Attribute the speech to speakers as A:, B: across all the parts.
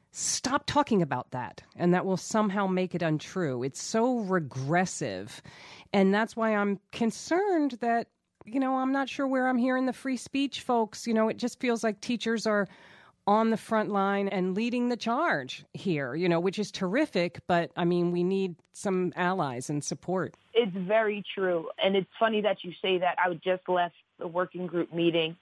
A: stop talking about that, and that will somehow make it untrue. It's so regressive. And that's why I'm concerned that, I'm not sure where I'm hearing the free speech folks. It just feels like teachers are on the front line and leading the charge here, which is terrific. But, we need some allies and support.
B: It's very true. And it's funny that you say that. I just left the working group meeting.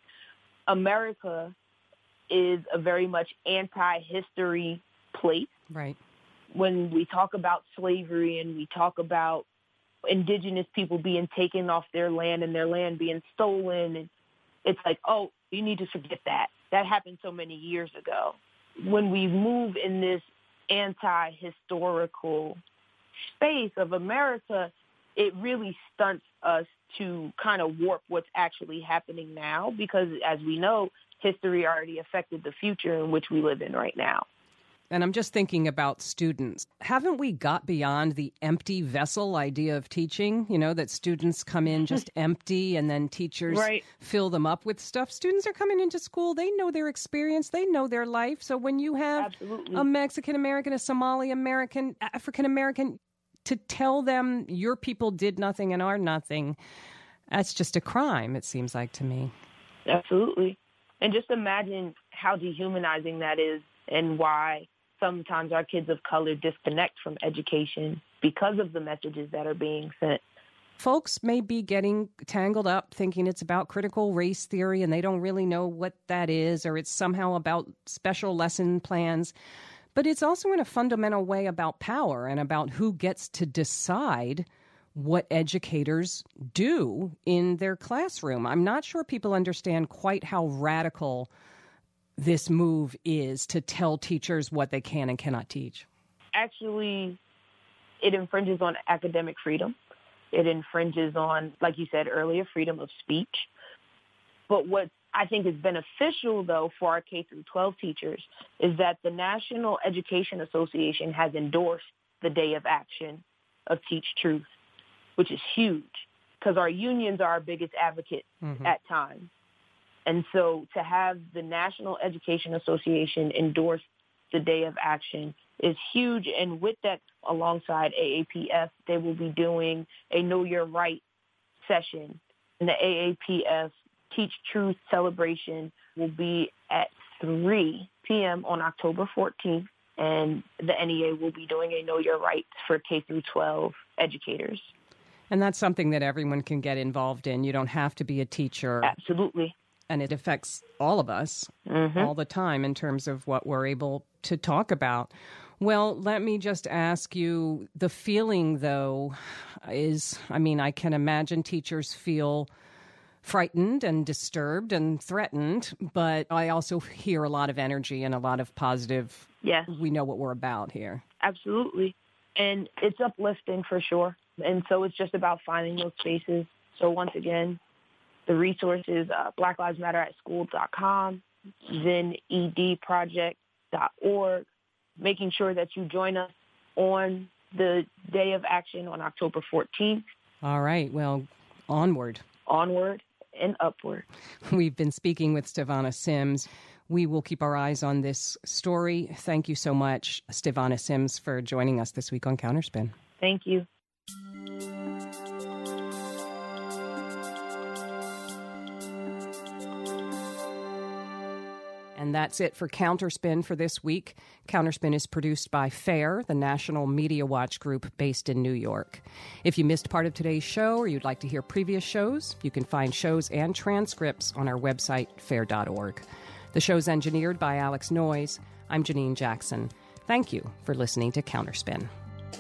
B: America is a very much anti-history place.
A: Right.
B: When we talk about slavery and we talk about indigenous people being taken off their land and their land being stolen, and it's like, oh, you need to forget that. That happened so many years ago. When we move in this anti-historical space of America, it really stunts us to kind of warp what's actually happening now, because as we know, history already affected the future in which we live in right now.
A: And I'm just thinking about students. Haven't we got beyond the empty vessel idea of teaching? That students come in just empty and then teachers fill them up with stuff. Students are coming into school. They know their experience. They know their life. So when you have a Mexican-American, a Somali-American, African-American, to tell them your people did nothing and are nothing, that's just a crime, it seems like to me.
B: Absolutely. And just imagine how dehumanizing that is, and why sometimes our kids of color disconnect from education because of the messages that are being sent.
A: Folks may be getting tangled up thinking it's about critical race theory and they don't really know what that is, or it's somehow about special lesson plans. But it's also in a fundamental way about power and about who gets to decide what educators do in their classroom. I'm not sure people understand quite how radical this move is to tell teachers what they can and cannot teach.
B: Actually, it infringes on academic freedom. It infringes on, like you said earlier, freedom of speech. But what I think is beneficial, though, for our K-12 teachers is that the National Education Association has endorsed the Day of Action of Teach Truth, which is huge because our unions are our biggest advocate at times. And so to have the National Education Association endorse the Day of Action is huge. And with that, alongside AAPF, they will be doing a Know Your Right session. And the AAPF Teach Truth celebration will be at 3 p.m. on October 14th. And the NEA will be doing a Know Your Rights for K-12 educators.
A: And that's something that everyone can get involved in. You don't have to be a teacher.
B: Absolutely.
A: And it affects all of us all the time in terms of what we're able to talk about. Well, let me just ask you, the feeling, though, is, I can imagine teachers feel frightened and disturbed and threatened, but I also hear a lot of energy and a lot of positive, we know what we're about here.
B: Absolutely. And it's uplifting for sure. And so it's just about finding those spaces. So once again, the resources, blacklivesmatteratschool.com, zenedproject.org, making sure that you join us on the Day of Action on October 14th.
A: All right. Well, onward.
B: Onward and upward.
A: We've been speaking with Stevonna Sims. We will keep our eyes on this story. Thank you so much, Stevonna Sims, for joining us this week on Counterspin.
B: Thank you.
A: And that's it for Counterspin for this week. Counterspin is produced by FAIR, the National Media Watch group based in New York. If you missed part of today's show or you'd like to hear previous shows, you can find shows and transcripts on our website, fair.org. The show's engineered by Alex Noyes. I'm Janine Jackson. Thank you for listening to Counterspin.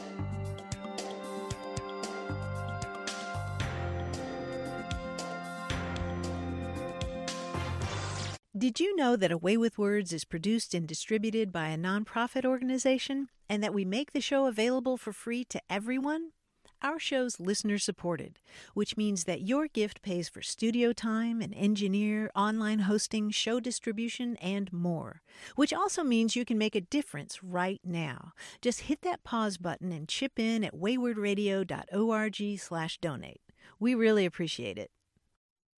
C: Did you know that Away with Words is produced and distributed by a nonprofit organization and that we make the show available for free to everyone? Our show's listener-supported, which means that your gift pays for studio time, an engineer, online hosting, show distribution, and more, which also means you can make a difference right now. Just hit that pause button and chip in at waywardradio.org/donate. We really appreciate it.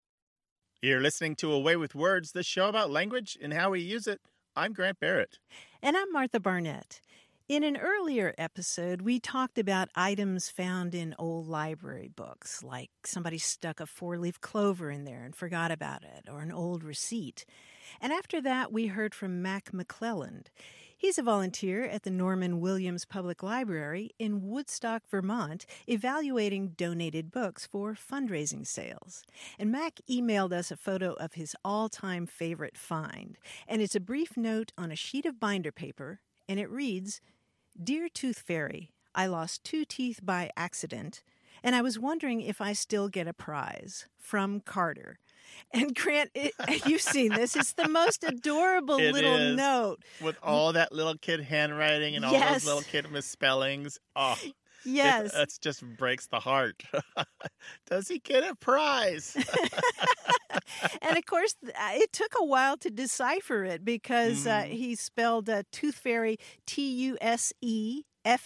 D: You're listening to Away with Words, the show about language and how we use it. I'm Grant Barrett.
C: And I'm Martha Barnett. In an earlier episode, we talked about items found in old library books, like somebody stuck a 4-leaf clover in there and forgot about it, or an old receipt. And after that, we heard from Mac McClelland. He's a volunteer at the Norman Williams Public Library in Woodstock, Vermont, evaluating donated books for fundraising sales. And Mac emailed us a photo of his all-time favorite find. And it's a brief note on a sheet of binder paper, and it reads, "Dear Tooth Fairy, I lost 2 teeth by accident, and I was wondering if I still get a prize. From Carter." And Grant, you've seen this. It's the most adorable little note.
D: With all that little kid handwriting and all those little kid misspellings. Oh,
C: yes.
D: It just breaks the heart. Does he get a prize?
C: And, of course, it took a while to decipher it because he spelled Tooth Fairy TUSEFARRY,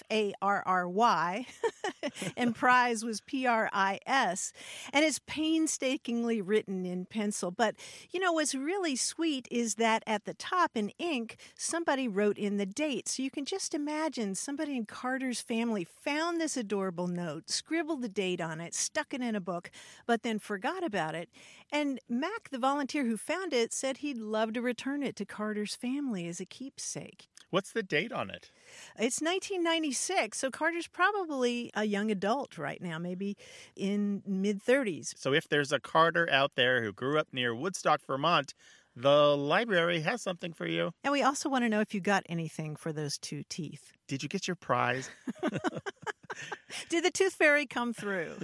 C: and prize was PRIS, and it's painstakingly written in pencil. But, what's really sweet is that at the top in ink, somebody wrote in the date. So you can just imagine somebody in Carter's family found this adorable note, scribbled the date on it, stuck it in a book, but then forgot about it. And Mac, the volunteer who found it, said he'd love to return it to Carter's family as a keepsake.
D: What's the date on it?
C: It's 1996, so Carter's probably a young adult right now, maybe in mid-30s.
D: So if there's a Carter out there who grew up near Woodstock, Vermont, the library has something for you.
C: And we also want to know if you got anything for those 2 teeth.
D: Did you get your prize?
C: Did the Tooth Fairy come through?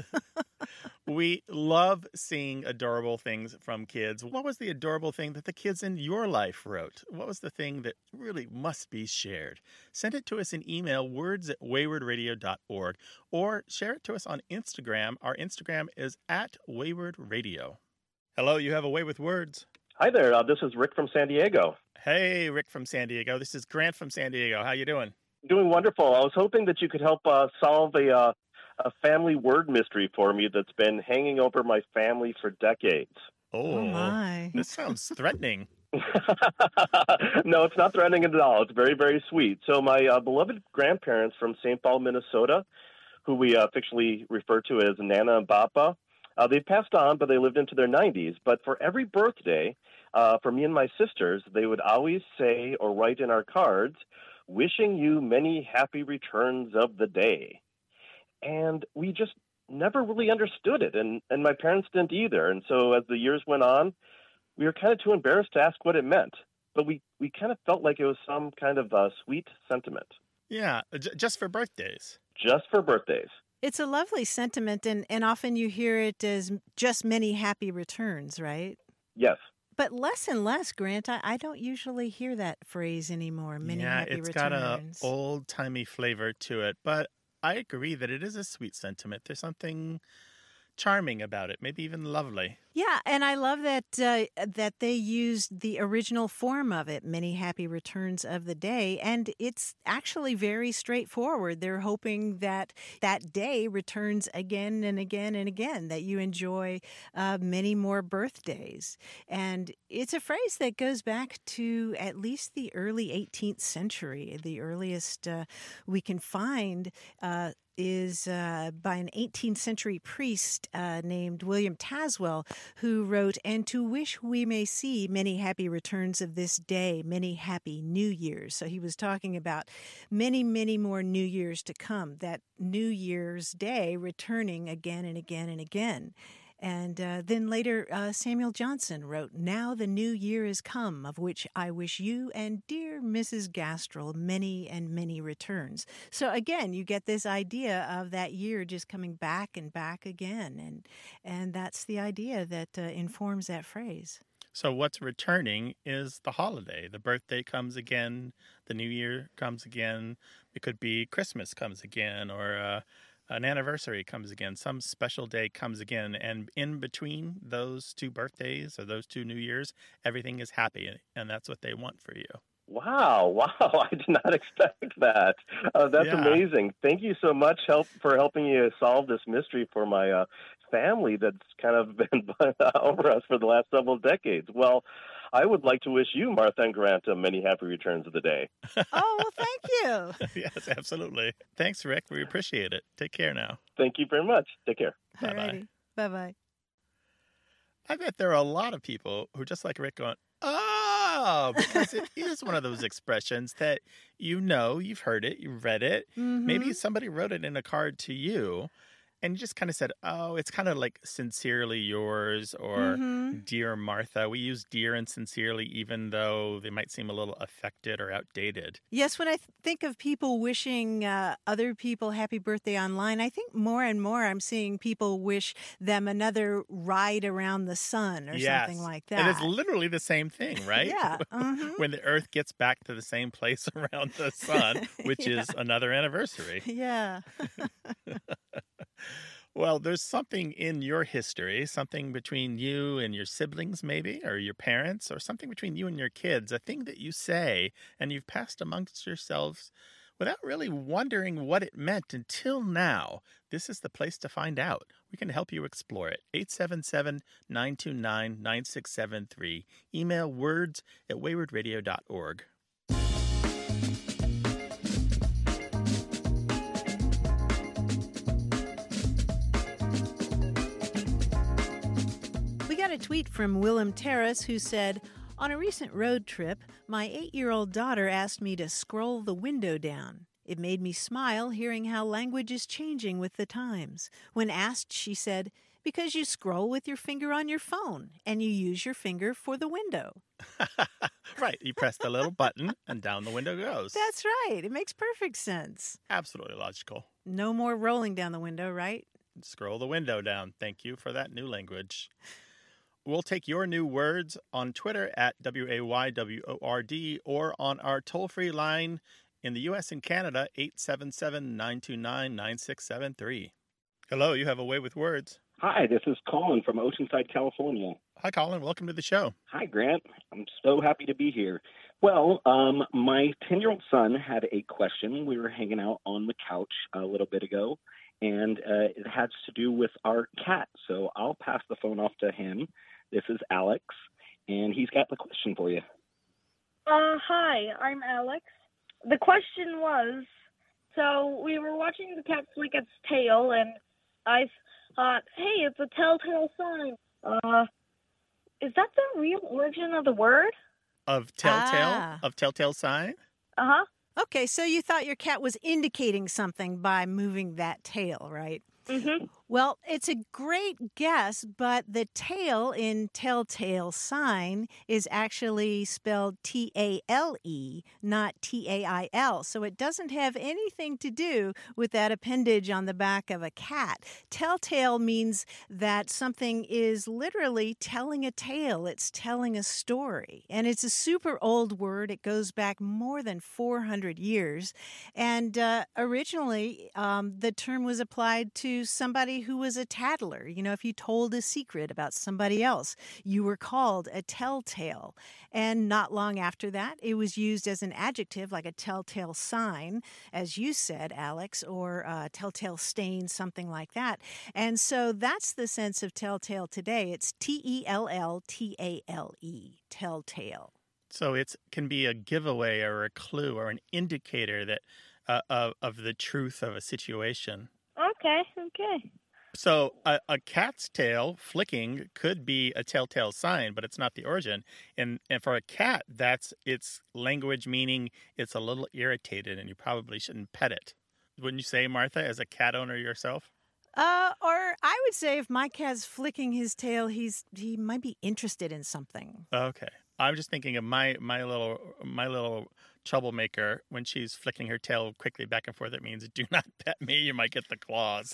D: We love seeing adorable things from kids. What was the adorable thing that the kids in your life wrote? What was the thing that really must be shared? Send it to us in email, words@waywardradio.org, or share it to us on Instagram. Our Instagram is @waywardradio. Hello, you have a way with words.
E: Hi there. This is Rick from San Diego.
D: Hey, Rick from San Diego. This is Grant from San Diego. How you doing?
E: Doing wonderful. I was hoping that you could help solve a family word mystery for me that's been hanging over my family for decades.
C: Oh my.
D: This sounds threatening.
E: No, it's not threatening at all. It's very, very sweet. So my beloved grandparents from St. Paul, Minnesota, who we affectionately refer to as Nana and Papa, they passed on, but they lived into their 90s. But for every birthday, for me and my sisters, they would always say or write in our cards, "Wishing you many happy returns of the day." And we just never really understood it, and my parents didn't either. And so as the years went on, we were kind of too embarrassed to ask what it meant. But we kind of felt like it was some kind of sweet sentiment.
D: Yeah, just for birthdays.
E: Just for birthdays.
C: It's a lovely sentiment, and often you hear it as just many happy returns, right?
E: Yes.
C: But less and less, Grant. I don't usually hear that phrase anymore, many happy returns.
D: Yeah, it's got an old-timey flavor to it, but I agree that it is a sweet sentiment. There's something charming about it, maybe even lovely.
C: Yeah, and I love that that they used the original form of it, many happy returns of the day, and it's actually very straightforward. They're hoping that that day returns again and again and again, that you enjoy many more birthdays. And it's a phrase that goes back to at least the early 18th century. The earliest we can find is by an 18th century priest named William Taswell, who wrote, "And to wish we may see many happy returns of this day, many happy New Years." So he was talking about many, many more New Years to come, that New Year's Day returning again and again and again. And then later, Samuel Johnson wrote, "Now the new year is come, of which I wish you and dear Mrs. Gastrell many and many returns." So again, you get this idea of that year just coming back and back again. And that's the idea that informs that phrase.
D: So what's returning is the holiday. The birthday comes again. The New Year comes again. It could be Christmas comes again, or an anniversary comes again, some special day comes again, and in between those two birthdays or those two New Years, everything is happy, and that's what they want for you.
E: Wow, I did not expect that. That's amazing. Thank you so much for helping you solve this mystery for my family that's kind of been over us for the last several decades. Well, I would like to wish you, Martha and Grant, many happy returns of the day.
C: Oh, well, thank you.
D: Yes, absolutely. Thanks, Rick. We appreciate it. Take care now.
E: Thank you very much. Take care.
C: All righty. Bye-bye.
D: I bet there are a lot of people who, just like Rick, going, oh, because it is one of those expressions that you've heard it, you've read it.
C: Mm-hmm.
D: Maybe somebody wrote it in a card to you, and you just kind of said, oh, it's kind of like sincerely yours or dear Martha. We use dear and sincerely even though they might seem a little affected or outdated.
C: Yes, when I think of people wishing other people happy birthday online, I think more and more I'm seeing people wish them another ride around the sun or something like that.
D: And it's literally the same thing, right?
C: Yeah.
D: When the Earth gets back to the same place around the sun, which is another anniversary.
C: Yeah.
D: Well, there's something in your history, something between you and your siblings maybe, or your parents, or something between you and your kids, a thing that you say and you've passed amongst yourselves without really wondering what it meant until now. This is the place to find out. We can help you explore it. 877-929-9673. Email words@waywardradio.org.
C: A tweet from Willem Terrace who said, on a recent road trip, my 8-year-old daughter asked me to scroll the window down. It made me smile hearing how language is changing with the times. When asked, she said, because you scroll with your finger on your phone and you use your finger for the window.
D: Right. You press the little button and down the window goes.
C: That's right. It makes perfect sense.
D: Absolutely logical.
C: No more rolling down the window, right?
D: Scroll the window down. Thank you for that new language. We'll take your new words on Twitter at WAYWORD or on our toll-free line in the U.S. and Canada, 877-929-9673. Hello, you have a way with words.
F: Hi, this is Colin from Oceanside, California.
D: Hi, Colin. Welcome to the show.
F: Hi, Grant. I'm so happy to be here. Well, my 10-year-old son had a question. We were hanging out on the couch a little bit ago, and it has to do with our cat. So I'll pass the phone off to him. This is Alex, and he's got the question for you.
G: Hi, I'm Alex. The question was, so we were watching the cat flick its tail, and I thought, hey, it's a telltale sign. Is that the real origin of the word?
D: Of telltale? Of telltale sign?
G: Uh-huh.
C: Okay, so you thought your cat was indicating something by moving that tail, right?
G: Mm-hmm.
C: Well, it's a great guess, but the tail in telltale sign is actually spelled T-A-L-E, not T-A-I-L. So it doesn't have anything to do with that appendage on the back of a cat. Telltale means that something is literally telling a tale. It's telling a story. And it's a super old word. It goes back more than 400 years. And originally, the term was applied to somebody who was a tattler. You know, if you told a secret about somebody else, you were called a telltale. And not long after that, it was used as an adjective, like a telltale sign, as you said, Alex, or a telltale stain, something like that. And so that's the sense of telltale today. It's T-E-L-L-T-A-L-E, telltale.
D: So it can be a giveaway or a clue or an indicator that of the truth of a situation.
G: Okay.
D: So a cat's tail flicking could be a telltale sign, but it's not the origin. And for a cat, that's its language, meaning it's a little irritated and you probably shouldn't pet it. Wouldn't you say, Martha, as a cat owner yourself?
C: Or I would say if my cat's flicking his tail, he might be interested in something.
D: Okay. I'm just thinking of my little troublemaker. When she's flicking her tail quickly back and forth, it means do not pet me. You might get the claws.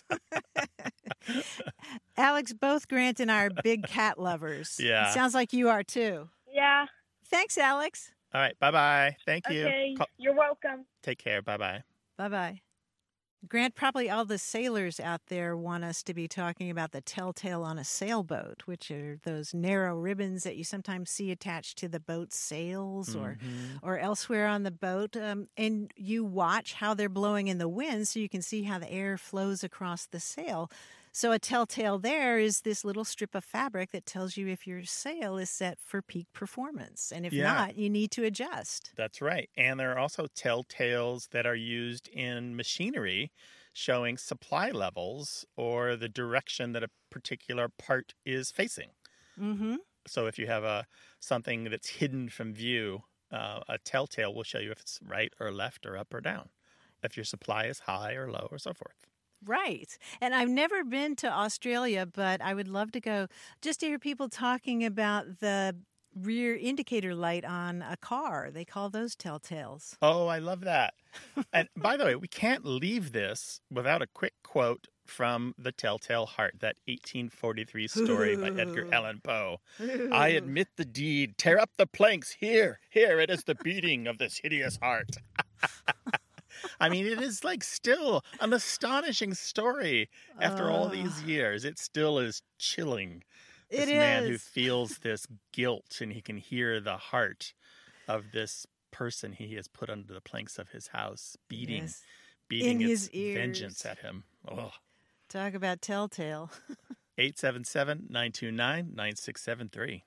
C: Alex, both Grant and I are big cat lovers.
D: Yeah.
C: It sounds like you are too.
G: Yeah.
C: Thanks, Alex.
D: All right. Bye-bye. Thank you.
G: Okay. You're welcome.
D: Take care. Bye-bye.
C: Bye-bye. Grant, probably all the sailors out there want us to be talking about the telltale on a sailboat, which are those narrow ribbons that you sometimes see attached to the boat's sails or elsewhere on the boat. And you watch how they're blowing in the wind so you can see how the air flows across the sail. So a telltale there is this little strip of fabric that tells you if your sail is set for peak performance. And if not, you need to adjust.
D: That's right. And there are also telltales that are used in machinery showing supply levels or the direction that a particular part is facing.
C: Mm-hmm.
D: So if you have something that's hidden from view, a telltale will show you if it's right or left or up or down, if your supply is high or low or so forth.
C: Right. And I've never been to Australia, but I would love to go just to hear people talking about the rear indicator light on a car. They call those telltales.
D: Oh, I love that. And by the way, we can't leave this without a quick quote from The Telltale Heart, that 1843 story by Edgar Allan Poe. I admit the deed. Tear up the planks. Here, it is the beating of this hideous heart. I mean, it is like still an astonishing story after all these years. It still is chilling. This man who feels this guilt and he can hear the heart of this person he has put under the planks of his house beating
C: in
D: its
C: his ears.
D: vengeance at him. Oh.
C: Talk about telltale.
D: 877-929-9673.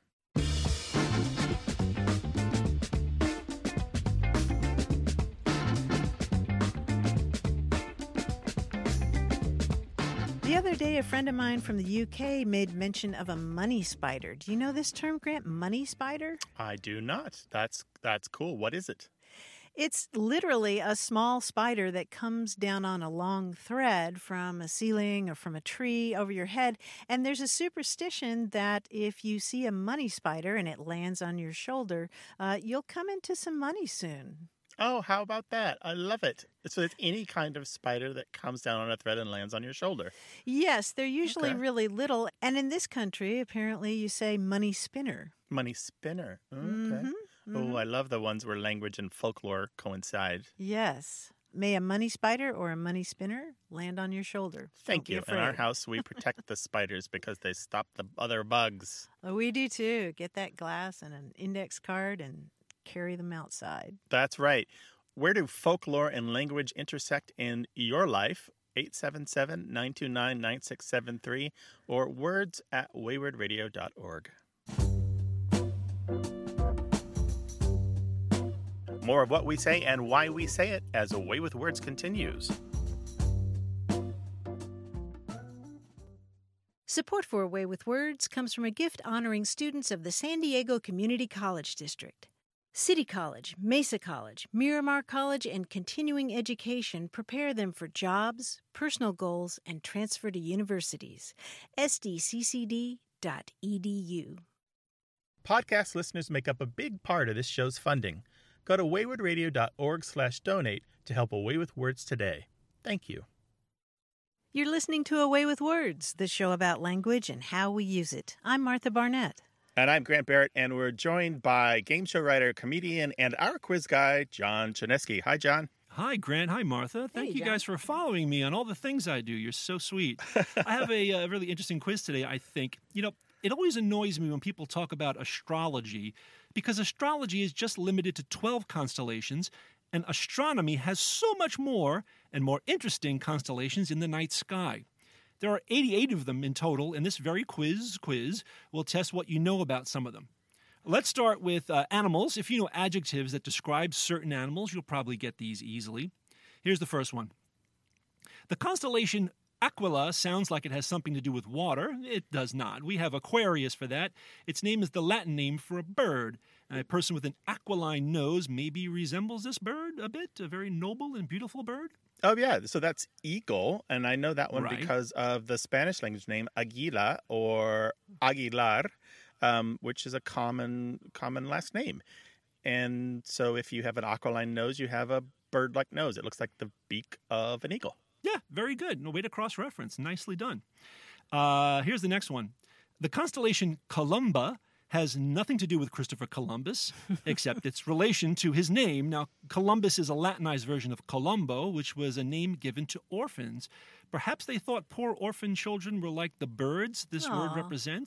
C: The other day, a friend of mine from the UK made mention of a money spider. Do you know this term, Grant? Money spider?
D: I do not. That's cool. What is it?
C: It's literally a small spider that comes down on a long thread from a ceiling or from a tree over your head. And there's a superstition that if you see a money spider and it lands on your shoulder, you'll come into some money soon.
D: Oh, how about that? I love it. So it's any kind of spider that comes down on a thread and lands on your shoulder.
C: Yes, they're usually really little. And in this country, apparently, you say money spinner.
D: Money spinner. Okay.
C: Mm-hmm.
D: Oh, I love the ones where language and folklore coincide.
C: Yes. May a money spider or a money spinner land on your shoulder.
D: Thank you. In our house, we protect the spiders because they stop the other bugs.
C: Oh, we do too. Get that glass and an index card and carry them outside.
D: That's right. Where do folklore and language intersect in your life? 877-929-9673 or words@waywardradio.org. More of what we say and why we say it as A Way with Words continues.
C: Support for A Way with Words comes from a gift honoring students of the San Diego Community College District. City College, Mesa College, Miramar College, and continuing education prepare them for jobs, personal goals, and transfer to universities. sdccd.edu.
D: Podcast listeners make up a big part of this show's funding. Go to waywardradio.org/donate to help A Way with Words today. Thank you.
C: You're listening to A Way with Words, the show about language and how we use it. I'm Martha Barnett.
D: And I'm Grant Barrett, and we're joined by game show writer, comedian, and our quiz guy, John Chaneski. Hi, John.
H: Hi, Grant. Hi, Martha. Thank you guys for following me on all the things I do. You're so sweet. I have a really interesting quiz today, I think. You know, it always annoys me when people talk about astrology because astrology is just limited to 12 constellations, and astronomy has so much more and more interesting constellations in the night sky. There are 88 of them in total, and this very quiz will test what you know about some of them. Let's start with animals. If you know adjectives that describe certain animals, you'll probably get these easily. Here's the first one. The constellation Aquila sounds like it has something to do with water. It does not. We have Aquarius for that. Its name is the Latin name for a bird. A person with an aquiline nose maybe resembles this bird a bit, a very noble and beautiful bird.
D: Oh, yeah. So that's eagle, and I know that one
H: Right.
D: because of the Spanish language name Aguila or Aguilar, which is a common last name. And so if you have an aquiline nose, you have a bird-like nose. It looks like the beak of an eagle.
H: Yeah, very good. No way to cross-reference. Nicely done. Here's the next one. The constellation Columba has nothing to do with Christopher Columbus, except its relation to his name. Now, Columbus is a Latinized version of Colombo, which was a name given to orphans. Perhaps they thought poor orphan children were like the birds this word represents.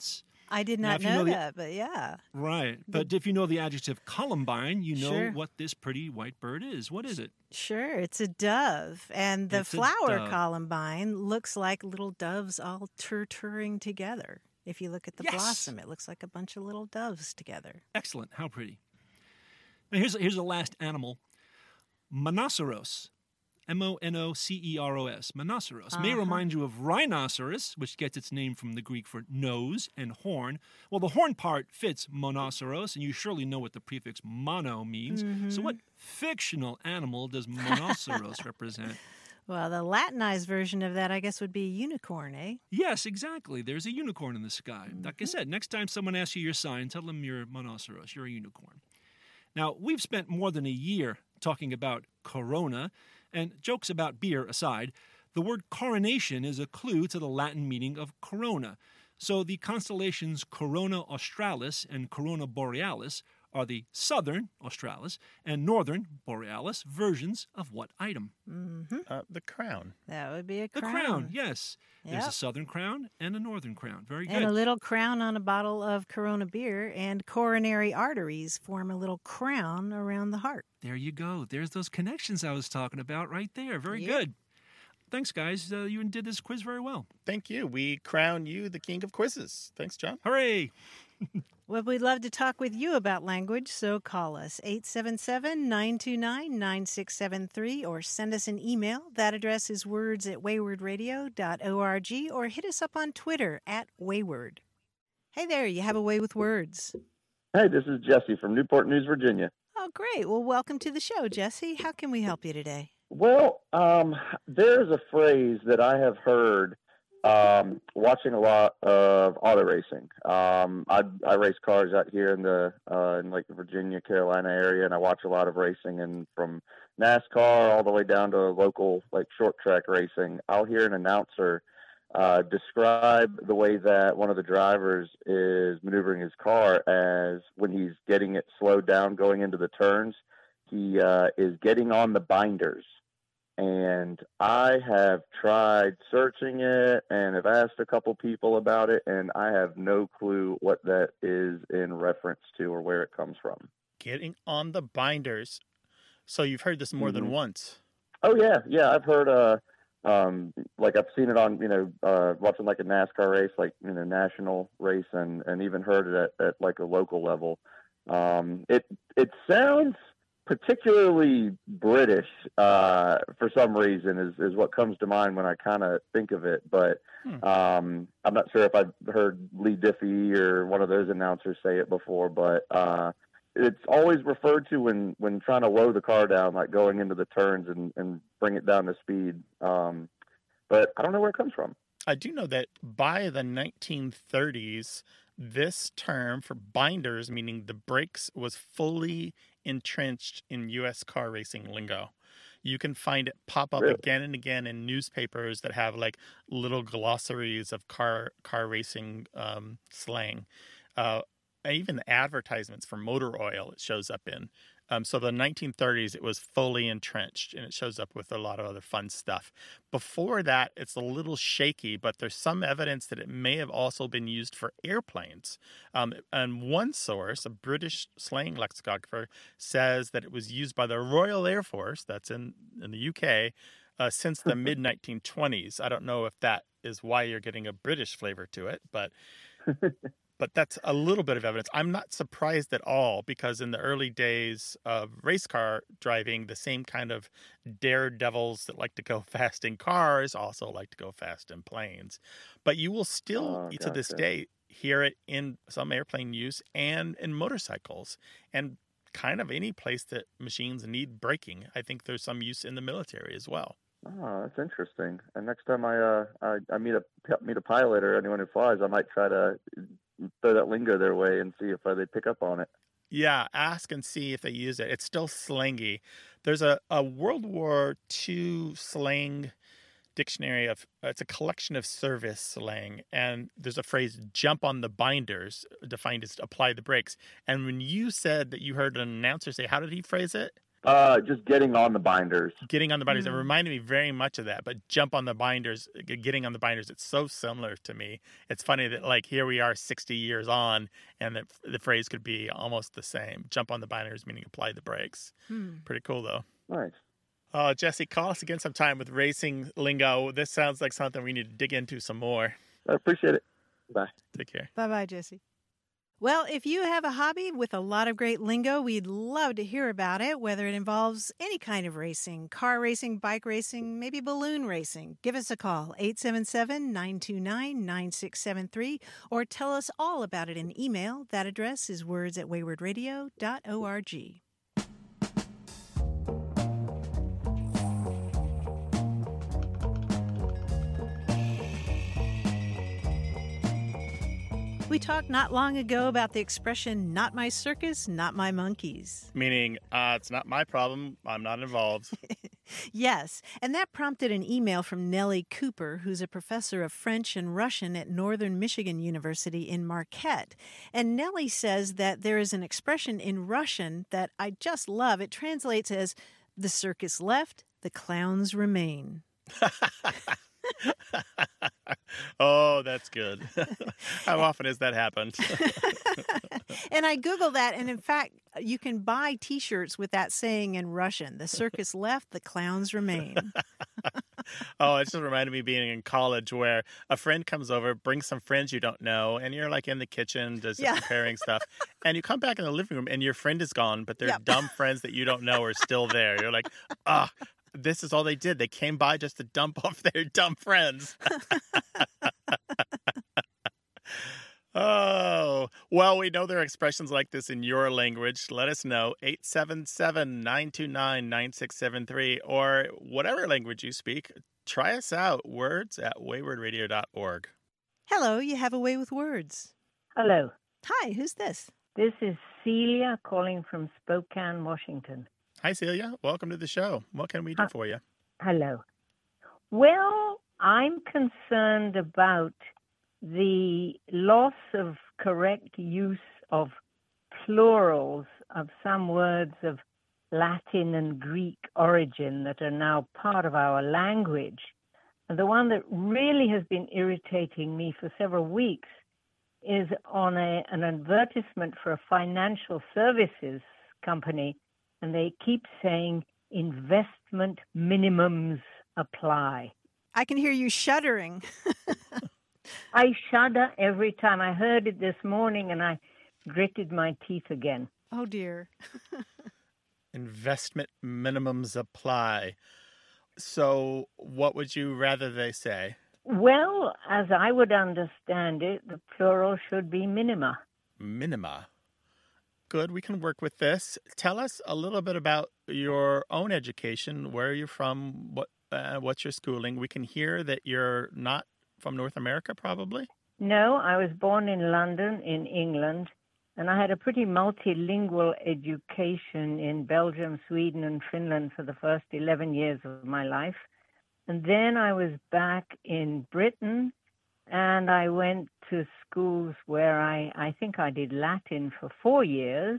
C: I did not know that, but yeah.
H: Right. But if you know the adjective columbine, you know
C: Sure.
H: what this pretty white bird is. What is it?
C: Sure, it's a dove. And the
H: It's a
C: flower
H: dove.
C: columbine looks like little doves all turturing together. If you look at the
H: Yes.
C: blossom, it looks like a bunch of little doves together.
H: Excellent. How pretty. Now, here's the last animal. Monoceros. Monoceros. Monoceros. May remind you of rhinoceros, which gets its name from the Greek for nose and horn. Well, the horn part fits monoceros, and you surely know what the prefix mono means. So what fictional animal does monoceros represent?
C: Well, the Latinized version of that, I guess, would be unicorn, eh?
H: Yes, exactly. There's a unicorn in the sky. Like I said, next time someone asks you your sign, tell them you're monoceros. You're a unicorn. Now, we've spent more than a year talking about Corona, and jokes about beer aside, the word coronation is a clue to the Latin meaning of corona. So the constellations Corona Australis and Corona Borealis are the southern Australis and northern Borealis versions of what item?
D: The crown.
C: That would be a
H: The
C: crown.
H: crown, yes. There's a
C: Yep.
H: southern crown and a northern crown. Very
C: And
H: good.
C: a little crown on a bottle of Corona beer, and coronary arteries form a little crown around the heart.
H: There you go. There's those connections I was talking about right there. Very
C: Yep.
H: good. Thanks, guys. You did this quiz very well.
D: Thank you. We crown you the king of quizzes. Thanks, John.
H: Hooray!
C: Well, we'd love to talk with you about language, so call us 877-929-9673 or send us an email. That address is words@waywardradio.org or hit us up on Twitter @wayward. Hey there, you have a way with words.
E: Hey, this is Jesse from Newport News, Virginia.
C: Oh, great. Well, welcome to the show, Jesse. How can we help you today?
E: Well, there's a phrase that I have heard watching a lot of auto racing. I race cars out here in the Virginia, Carolina area, and I watch a lot of racing. And from NASCAR all the way down to local short track racing, I'll hear an announcer describe the way that one of the drivers is maneuvering his car as when he's getting it slowed down going into the turns, he is getting on the binders. And I have tried searching it and have asked a couple people about it, and I have no clue what that is in reference to or where it comes from.
D: Getting on the binders. So you've heard this more than once.
E: Oh, yeah. I've heard, I've seen it on, watching a NASCAR race, national race, and even heard it at a local level. It sounds particularly British for some reason is what comes to mind when I kind of think of it. But I'm not sure if I've heard Lee Diffie or one of those announcers say it before, but it's always referred to when trying to lower the car down, like going into the turns and bring it down to speed. But I don't know where it comes from.
D: I do know that by the 1930s, this term for binders, meaning the brakes, was fully entrenched in U.S. car racing lingo. You can find it pop up again and again in newspapers that have little glossaries of car racing slang. Even the advertisements for motor oil it shows up in. So the 1930s, it was fully entrenched, and it shows up with a lot of other fun stuff. Before that, it's a little shaky, but there's some evidence that it may have also been used for airplanes. And one source, a British slang lexicographer, says that it was used by the Royal Air Force, that's in the UK, since the mid-1920s. I don't know if that is why you're getting a British flavor to it, but... But that's a little bit of evidence. I'm not surprised at all because in the early days of race car driving, the same kind of daredevils that like to go fast in cars also like to go fast in planes. But you will still, to this day, hear it in some airplane use and in motorcycles and kind of any place that machines need braking. I think there's some use in the military as well.
E: Oh, that's interesting. And next time I meet a pilot or anyone who flies, I might try to throw that lingo their way and see if they pick up on it.
D: Yeah, ask and see if they use it. It's still slangy. There's a World War II slang dictionary it's a collection of service slang, and there's a phrase "jump on the binders" defined as apply the brakes. And when you said that you heard an announcer say, how did he phrase it?
I: Just getting on the binders.
D: Getting on the binders. It reminded me very much of that, but jump on the binders, getting on the binders, it's so similar to me. It's funny that, like, here we are 60 years on, and the phrase could be almost the same. Jump on the binders, meaning apply the brakes. Pretty cool, though.
I: Nice.
D: Jesse, call us again sometime with racing lingo. This sounds like something we need to dig into some more.
I: I appreciate it. Bye.
D: Take care.
C: Bye-bye, Jesse. Well, if you have a hobby with a lot of great lingo, we'd love to hear about it, whether it involves any kind of racing, car racing, bike racing, maybe balloon racing. Give us a call, 877-929-9673, or tell us all about it in email. That address is words@waywardradio.org. We talked not long ago about the expression, not my circus, not my monkeys.
D: Meaning, it's not my problem. I'm not involved.
C: Yes, and that prompted an email from Nellie Cooper, who's a professor of French and Russian at Northern Michigan University in Marquette. And Nellie says that there is an expression in Russian that I just love. It translates as, the circus left, the clowns remain.
D: Oh, that's good. How often has that happened?
C: And I Googled that, and in fact, you can buy T-shirts with that saying in Russian. The circus left, the clowns remain.
D: Oh, it just reminded me being in college where a friend comes over, brings some friends you don't know, and you're like in the kitchen, just preparing stuff. And you come back in the living room, and your friend is gone, but their dumb friends that you don't know are still there. You're like, this is all they did. They came by just to dump off their dumb friends. Oh, well, we know there are expressions like this in your language. Let us know, 877-929-9673, or whatever language you speak. Try us out, words@waywardradio.org.
C: Hello, you have a way with words.
J: Hello.
C: Hi, who's this?
J: This is Celia calling from Spokane, Washington.
D: Hi, Celia. Welcome to the show. What can we do for you?
J: Hello. Well, I'm concerned about the loss of correct use of plurals of some words of Latin and Greek origin that are now part of our language. And the one that really has been irritating me for several weeks is on an advertisement for a financial services company, and they keep saying investment minimums apply.
C: I can hear you shuddering.
J: I shudder every time. I heard it this morning and I gritted my teeth again.
C: Oh, dear.
D: Investment minimums apply. So what would you rather they say?
J: Well, as I would understand it, the plural should be minima.
D: Minima. Good, we can work with this. Tell us a little bit about your own education. Where are you from? What's your schooling? We can hear that you're not from North America, probably?
J: No, I was born in London, in England, and I had a pretty multilingual education in Belgium, Sweden, and Finland for the first 11 years of my life. And then I was back in Britain, and I went to schools where I think I did Latin for 4 years,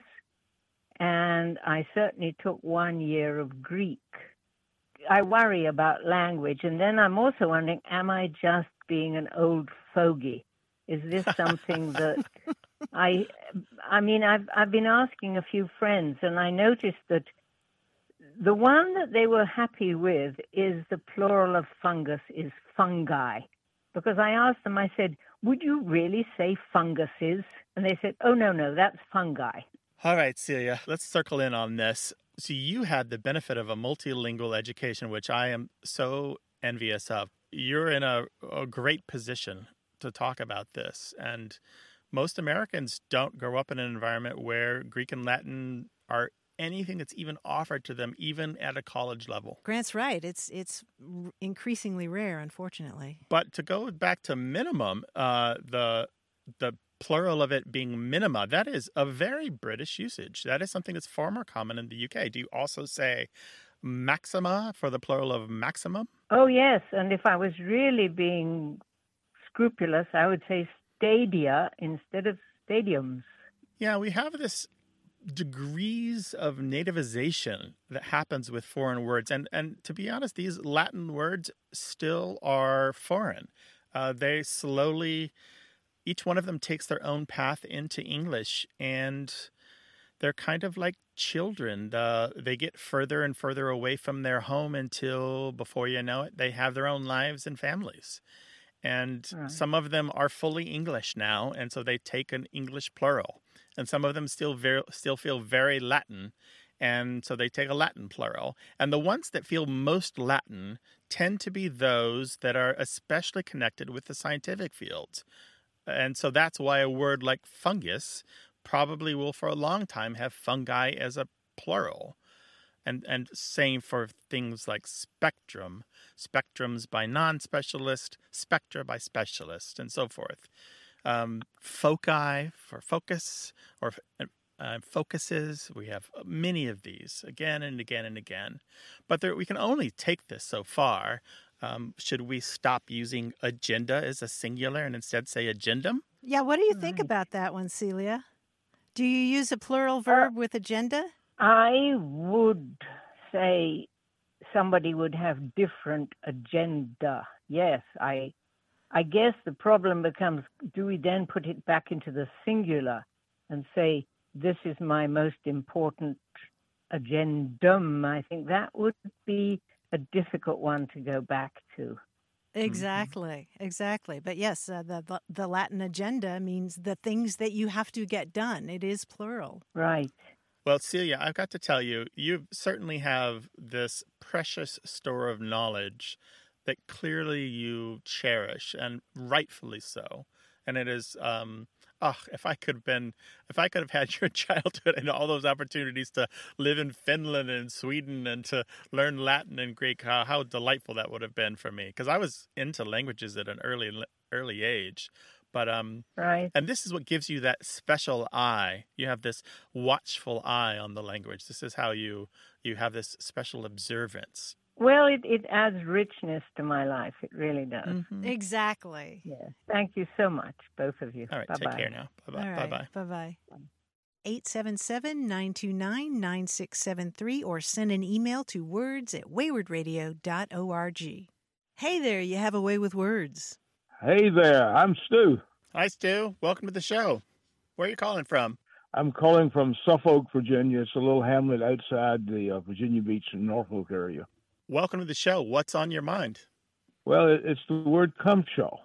J: and I certainly took 1 year of Greek. I worry about language, and then I'm also wondering, am I just being an old fogey? Is this something that I've been asking a few friends, and I noticed that the one that they were happy with is the plural of fungus is fungi. Because I asked them, I said, would you really say funguses? And they said, oh, no, that's fungi.
D: All right, Celia, let's circle in on this. So you had the benefit of a multilingual education, which I am so envious of. You're in a great position to talk about this. And most Americans don't grow up in an environment where Greek and Latin are anything that's even offered to them, even at a college level.
C: Grant's right. It's increasingly rare, unfortunately.
D: But to go back to minimum, the plural of it being minima, that is a very British usage. That is something that's far more common in the UK. Do you also say maxima for the plural of maximum?
J: Oh, yes. And if I was really being scrupulous, I would say stadia instead of stadiums.
D: Yeah, we have degrees of nativization that happens with foreign words. And to be honest, these Latin words still are foreign. They slowly, each one of them takes their own path into English, and they're kind of like children. They get further and further away from their home until, before you know it, they have their own lives and families. And some of them are fully English now, and so they take an English plural. And some of them still feel very Latin, and so they take a Latin plural. And the ones that feel most Latin tend to be those that are especially connected with the scientific fields. And so that's why a word like fungus probably will for a long time have fungi as a plural. And same for things like spectrum, spectrums by non-specialist, spectra by specialist, and so forth. Foci for focus, or focuses. We have many of these again and again and again. But we can only take this so far. Should we stop using agenda as a singular and instead say agendum?
C: Yeah, what do you think about that one, Celia? Do you use a plural verb with agenda?
J: I would say somebody would have different agenda. Yes, I guess the problem becomes, do we then put it back into the singular and say, this is my most important agendum? I think that would be a difficult one to go back to.
C: Exactly. But yes, the Latin agenda means the things that you have to get done. It is plural.
J: Right.
D: Well, Celia, I've got to tell you, you certainly have this precious store of knowledge that clearly you cherish, and rightfully so. And it is, if I could have had your childhood and all those opportunities to live in Finland and Sweden and to learn Latin and Greek, how delightful that would have been for me. Because I was into languages at an early age. But
J: right.
D: And this is what gives you that special eye. You have this watchful eye on the language. This is how you have this special observance.
J: Well, it adds richness to my life. It really does.
C: Mm-hmm. Exactly.
J: Yeah. Thank you so much, both of you.
D: All right.
J: Bye-bye.
D: Take care now. Bye-bye.
C: Right,
D: Bye-bye.
C: Bye-bye. 877-929-9673 or send an email to words@waywardradio.org. Hey there, you have a way with words.
K: Hey there, I'm Stu.
D: Hi, Stu. Welcome to the show. Where are you calling from?
K: I'm calling from Suffolk, Virginia. It's a little hamlet outside the Virginia Beach and Norfolk area.
D: Welcome to the show. What's on your mind?
K: Well, it's the word cumshaw.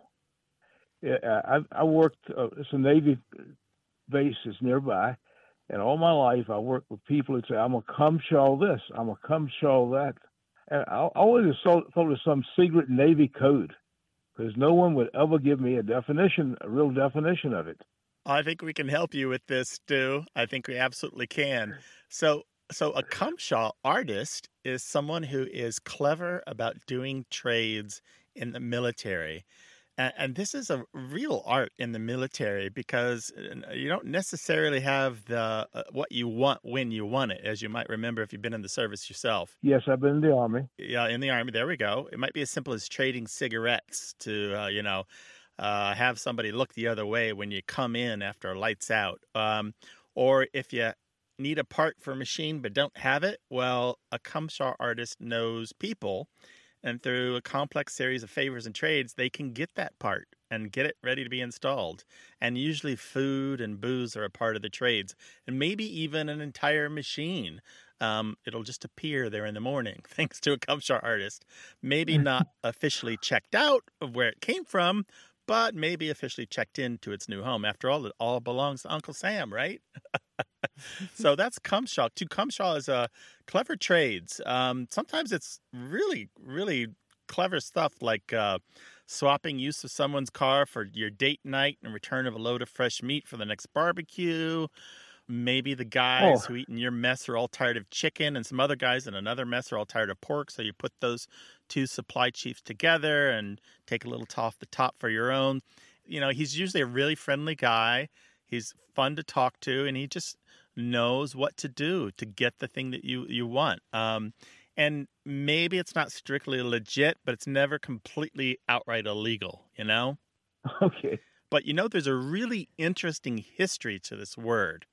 K: I worked, it's a Navy base that's nearby, and all my life I worked with people that say, I'm a cumshaw this, I'm a cumshaw that. And I always thought it was some secret Navy code, because no one would ever give me a real definition of it.
D: I think we can help you with this, Stu. I think we absolutely can. So a cumshaw artist is someone who is clever about doing trades in the military. And this is a real art in the military, because you don't necessarily have the what you want when you want it, as you might remember if you've been in the service yourself.
K: Yes, I've been in the Army.
D: Yeah, in the Army. There we go. It might be as simple as trading cigarettes to, have somebody look the other way when you come in after lights out. Or if you need a part for a machine but don't have it, well, a cumshaw artist knows people. And through a complex series of favors and trades, they can get that part and get it ready to be installed. And usually food and booze are a part of the trades. And maybe even an entire machine. It'll just appear there in the morning, thanks to a cumshaw artist. Maybe not officially checked out of where it came from, but maybe officially checked into its new home. After all, it all belongs to Uncle Sam, right? So that's cumshaw. To cumshaw is clever trades. Sometimes it's really, really clever stuff, like swapping use of someone's car for your date night and return of a load of fresh meat for the next barbecue. Maybe the guys who eat in your mess are all tired of chicken, and some other guys in another mess are all tired of pork. So you put those two supply chiefs together and take a little off the top for your own. You know, he's usually a really friendly guy. He's fun to talk to, and he just knows what to do to get the thing that you want. And maybe it's not strictly legit, but it's never completely outright illegal, you know?
K: Okay.
D: But, there's a really interesting history to this word.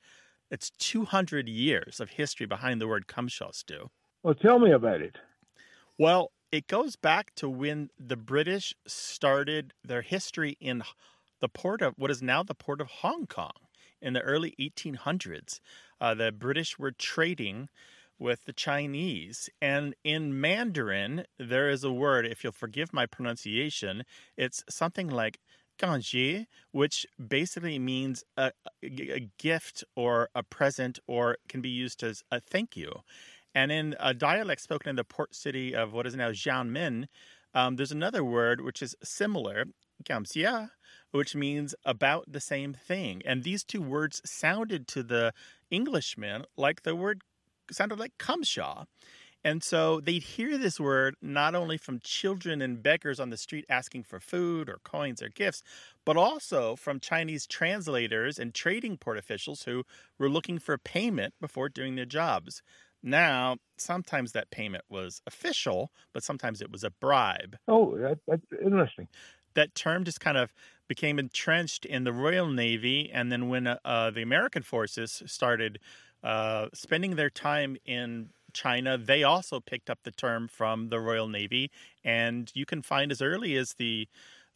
D: It's 200 years of history behind the word kamshaw, Stu.
K: Well, tell me about it.
D: Well, it goes back to when the British started their history in the port of what is now the port of Hong Kong in the early 1800s. The British were trading with the Chinese. And in Mandarin, there is a word, if you'll forgive my pronunciation, it's something like ganjie, which basically means a gift or a present, or can be used as a thank you. And in a dialect spoken in the port city of what is now Xiamen, there's another word which is similar, gamxia, which means about the same thing. And these two words sounded to the Englishmen like the word sounded like kamshaw. And so they'd hear this word not only from children and beggars on the street asking for food or coins or gifts, but also from Chinese translators and trading port officials who were looking for payment before doing their jobs. Now, sometimes that payment was official, but sometimes it was a bribe.
K: Oh, that's interesting.
D: That term just kind of became entrenched in the Royal Navy, and then when the American forces started spending their time in China, they also picked up the term from the Royal Navy, and you can find as early as the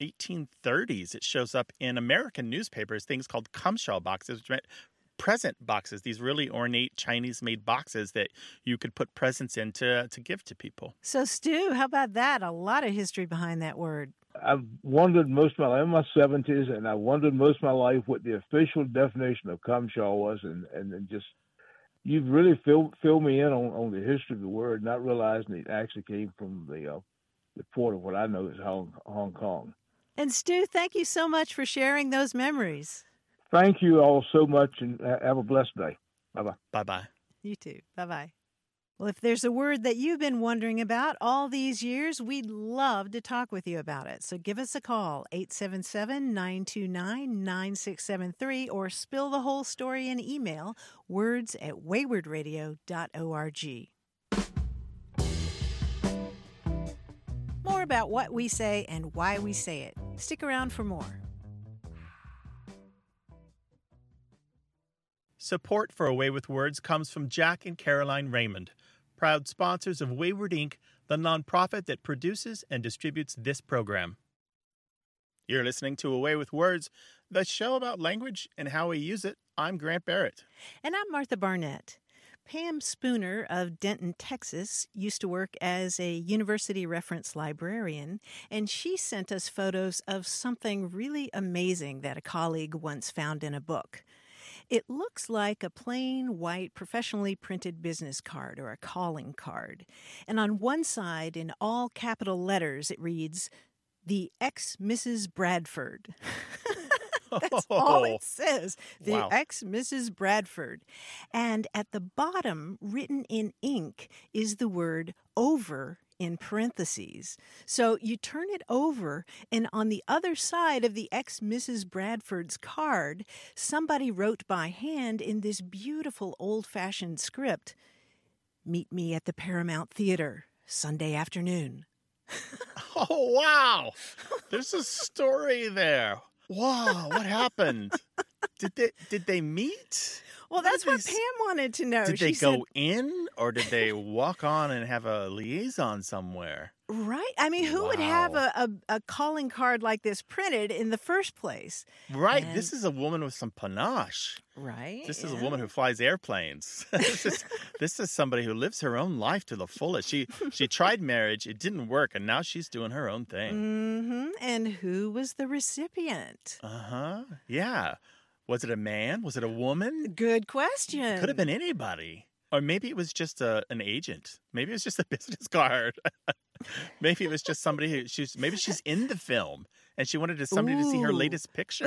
D: 1830s, it shows up in American newspapers, things called kamshaw boxes, which meant present boxes, these really ornate Chinese-made boxes that you could put presents in to give to people.
C: So, Stu, how about that? A lot of history behind that word.
K: I've wondered most of my life, I'm in my 70s, and I wondered most of my life what the official definition of kamshaw was, and just, you've really filled me in on the history of the word, not realizing it actually came from the port of what I know is Hong Kong.
C: And Stu, thank you so much for sharing those memories.
K: Thank you all so much, and have a blessed day. Bye-bye.
D: Bye-bye.
C: You too. Bye-bye. Well, if there's a word that you've been wondering about all these years, we'd love to talk with you about it. So give us a call, 877-929-9673, or spill the whole story in email, words@waywardradio.org. More about what we say and why we say it. Stick around for more.
D: Support for A Way with Words comes from Jack and Caroline Raymond, proud sponsors of Wayward Inc., the nonprofit that produces and distributes this program. You're listening to A Way with Words, the show about language and how we use it. I'm Grant Barrett.
C: And I'm Martha Barnett. Pam Spooner of Denton, Texas, used to work as a university reference librarian, and she sent us photos of something really amazing that a colleague once found in a book. It looks like a plain white professionally printed business card or a calling card. And on one side, in all capital letters, it reads, "The ex-Mrs. Bradford." That's all it says. The ex-Mrs. Bradford. And at the bottom, written in ink, is the word over in parentheses. So you turn it over, and on the other side of the ex-Mrs. Bradford's card, somebody wrote by hand in this beautiful old-fashioned script, "Meet me at the Paramount Theater, Sunday afternoon."
D: Oh, wow. There's a story there. Wow, what happened? Did they meet?
C: Well, that's what Pam wanted to know.
D: Did they go in, or did they walk on and have a liaison somewhere?
C: Right. I mean, who would have a calling card like this printed in the first place?
D: Right. And this is a woman with some panache.
C: Right.
D: This is a woman who flies airplanes. This is somebody who lives her own life to the fullest. She tried marriage. It didn't work. And now she's doing her own thing.
C: Mm-hmm. And who was the recipient?
D: Uh-huh. Yeah. Was it a man? Was it a woman?
C: Good question.
D: Could have been anybody. Or maybe it was just an agent. Maybe it was just a business card. Maybe it was just somebody maybe she's in the film and she wanted somebody to see her latest picture.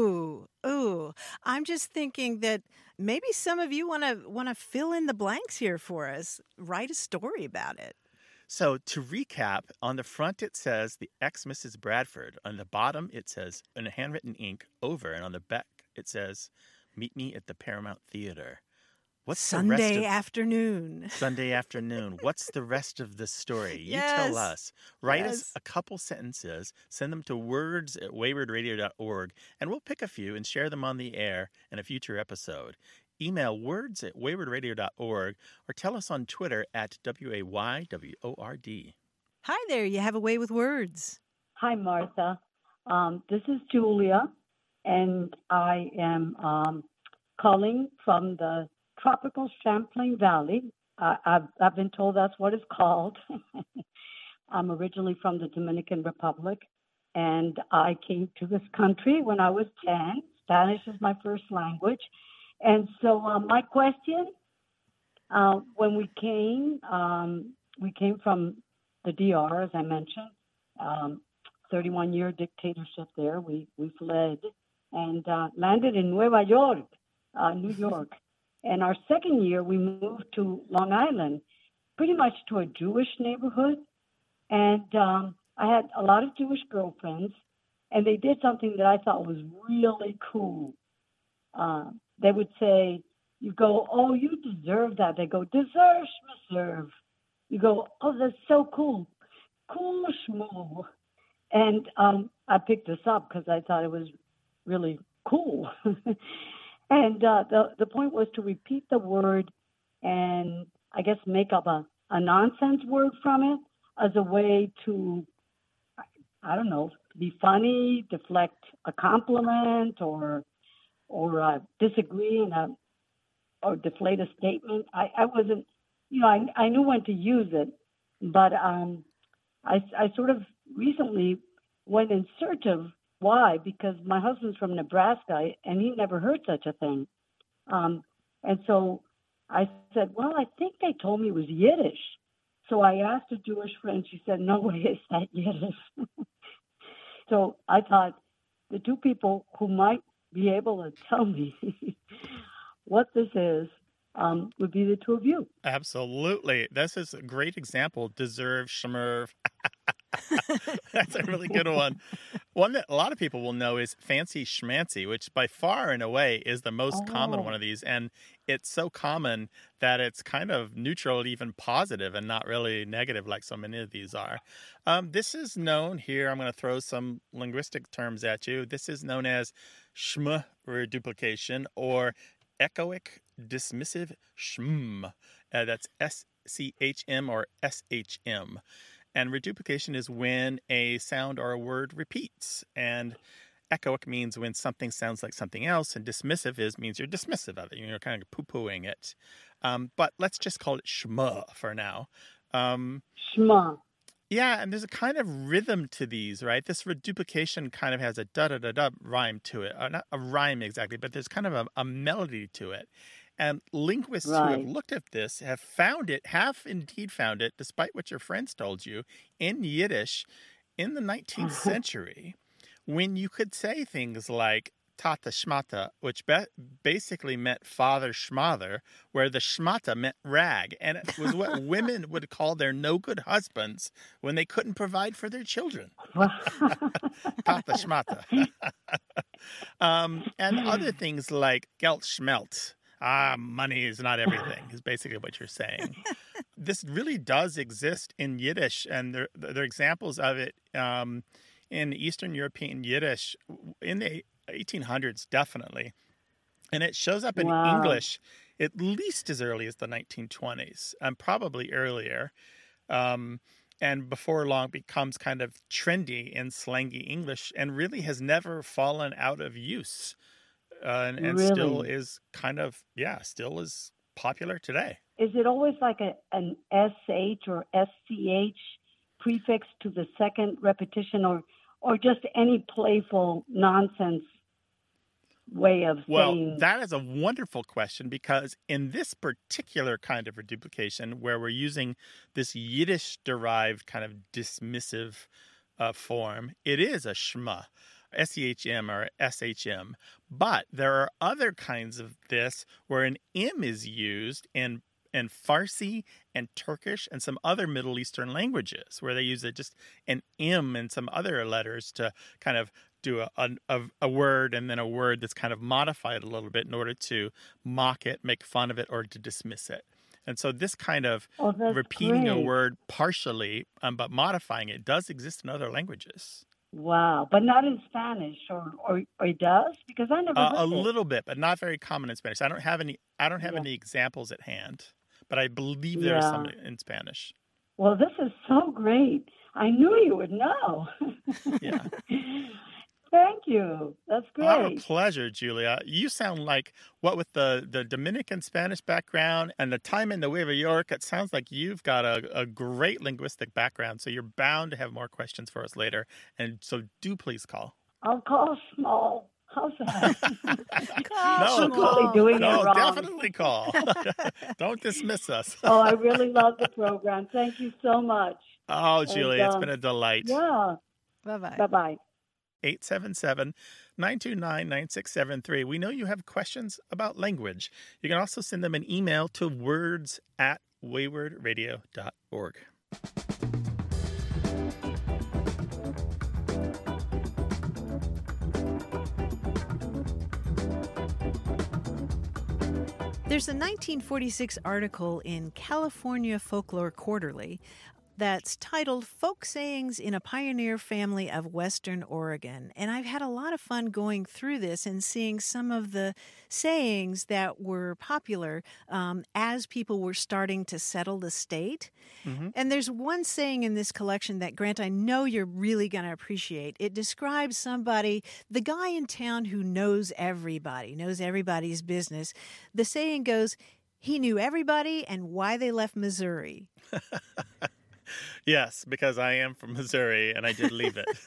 C: Ooh. I'm just thinking that maybe some of you want to fill in the blanks here for us. Write a story about it.
D: So to recap, on the front it says the ex-Mrs. Bradford. On the bottom it says in handwritten ink over, and on the back it says, "Meet me at the Paramount Theater." What's
C: Sunday afternoon.
D: Sunday afternoon. What's the rest of the story? You
C: Yes.
D: tell us. Write us a couple sentences. Send them to words@waywardradio.org, and we'll pick a few and share them on the air in a future episode. email words@waywardradio.org or tell us on Twitter at WAYWORD.
C: Hi there, you have a way with words.
L: Hi, Martha. This is Julia, and I am calling from the tropical Champlain Valley. I've been told that's what it's called. I'm originally from the Dominican Republic, and I came to this country when I was 10. Spanish is my first language. And so my question, when we came from the DR, as I mentioned, 31-year dictatorship there. We fled and landed in New York. And our second year, we moved to Long Island, pretty much to a Jewish neighborhood. And I had a lot of Jewish girlfriends, and they did something that I thought was really cool. They would say, you go, oh, you deserve that. They go, deserve, deserve. You go, oh, that's so cool. Cool schmoo. And I picked this up because I thought it was really cool. And the point was to repeat the word and I guess make up a nonsense word from it as a way to, I don't know, be funny, deflect a compliment or disagree or deflate a statement. I wasn't, I knew when to use it, but I sort of recently went in search of why, because my husband's from Nebraska and he never heard such a thing. And so I said, well, I think they told me it was Yiddish. So I asked a Jewish friend, she said, no way is that Yiddish. So I thought the two people who might be able to tell me what this is would be the two of you.
D: Absolutely. This is a great example. Deserve, schmerv. That's a really good one. One that a lot of people will know is fancy schmancy, which by far and away is the most common one of these. And it's so common that it's kind of neutral, even positive, and not really negative like so many of these are. This is known here. I'm going to throw some linguistic terms at you. This is known as schm reduplication or echoic dismissive schm. That's SCHM or SHM. And reduplication is when a sound or a word repeats. And echoic means when something sounds like something else. And dismissive means you're dismissive of it. You're kind of poo-pooing it. But let's just call it schma for now.
L: Schma.
D: Yeah, and there's a kind of rhythm to these, right? This reduplication kind of has a da-da-da-da rhyme to it. Not a rhyme exactly, but there's kind of a melody to it. And linguists who have looked at this have indeed found it, despite what your friends told you, in Yiddish in the 19th century, when you could say things like tata shmata, which basically meant father schmother, where the schmata meant rag. And it was what women would call their no-good husbands when they couldn't provide for their children. Tata schmata. And other things like geld schmelt. Money is not everything, is basically what you're saying. This really does exist in Yiddish, and there are examples of it in Eastern European Yiddish in the 1800s, definitely. And it shows up in English at least as early as the 1920s, and probably earlier. And before long becomes kind of trendy in slangy English and really has never fallen out of use. And really? Still is kind of, still is popular today.
L: Is it always like an SH or SCH prefix to the second repetition or just any playful nonsense way of saying?
D: Well, that is a wonderful question because in this particular kind of reduplication where we're using this Yiddish-derived kind of dismissive form, it is a shma. SEHM or SHM. But there are other kinds of this where an M is used in Farsi and Turkish and some other Middle Eastern languages where they use just an M and some other letters to kind of do a word and then a word that's kind of modified a little bit in order to mock it, make fun of it, or to dismiss it. And so this kind of repeating a word partially but modifying it does exist in other languages.
L: Wow, but not in Spanish, or it does, because I never heard
D: A
L: it.
D: little bit, but not very common in Spanish. I don't have any examples at hand, but I believe there are some in Spanish.
L: Well, this is so great. I knew you would know.
D: Yeah.
L: Thank you. That's great.
D: Our pleasure, Julia. You sound like, what with the Dominican Spanish background and the time in Nueva York, it sounds like you've got a great linguistic background, so you're bound to have more questions for us later. And so do please call.
L: I'll call small. How's that?
D: No, definitely call. Don't dismiss us.
L: Oh, I really love the program. Thank you so much.
D: Oh, Julia, it's been a delight.
L: Yeah.
C: Bye-bye.
L: Bye-bye.
D: 877-929-9673. We know you have questions about language. You can also send them an email to words@waywardradio.org.
C: There's a 1946 article in California Folklore Quarterly that's titled Folk Sayings in a Pioneer Family of Western Oregon. And I've had a lot of fun going through this and seeing some of the sayings that were popular as people were starting to settle the state. Mm-hmm. And there's one saying in this collection that, Grant, I know you're really going to appreciate. It describes somebody, the guy in town who knows everybody, knows everybody's business. The saying goes, he knew everybody and why they left Missouri.
D: Yes, because I am from Missouri and I did leave it.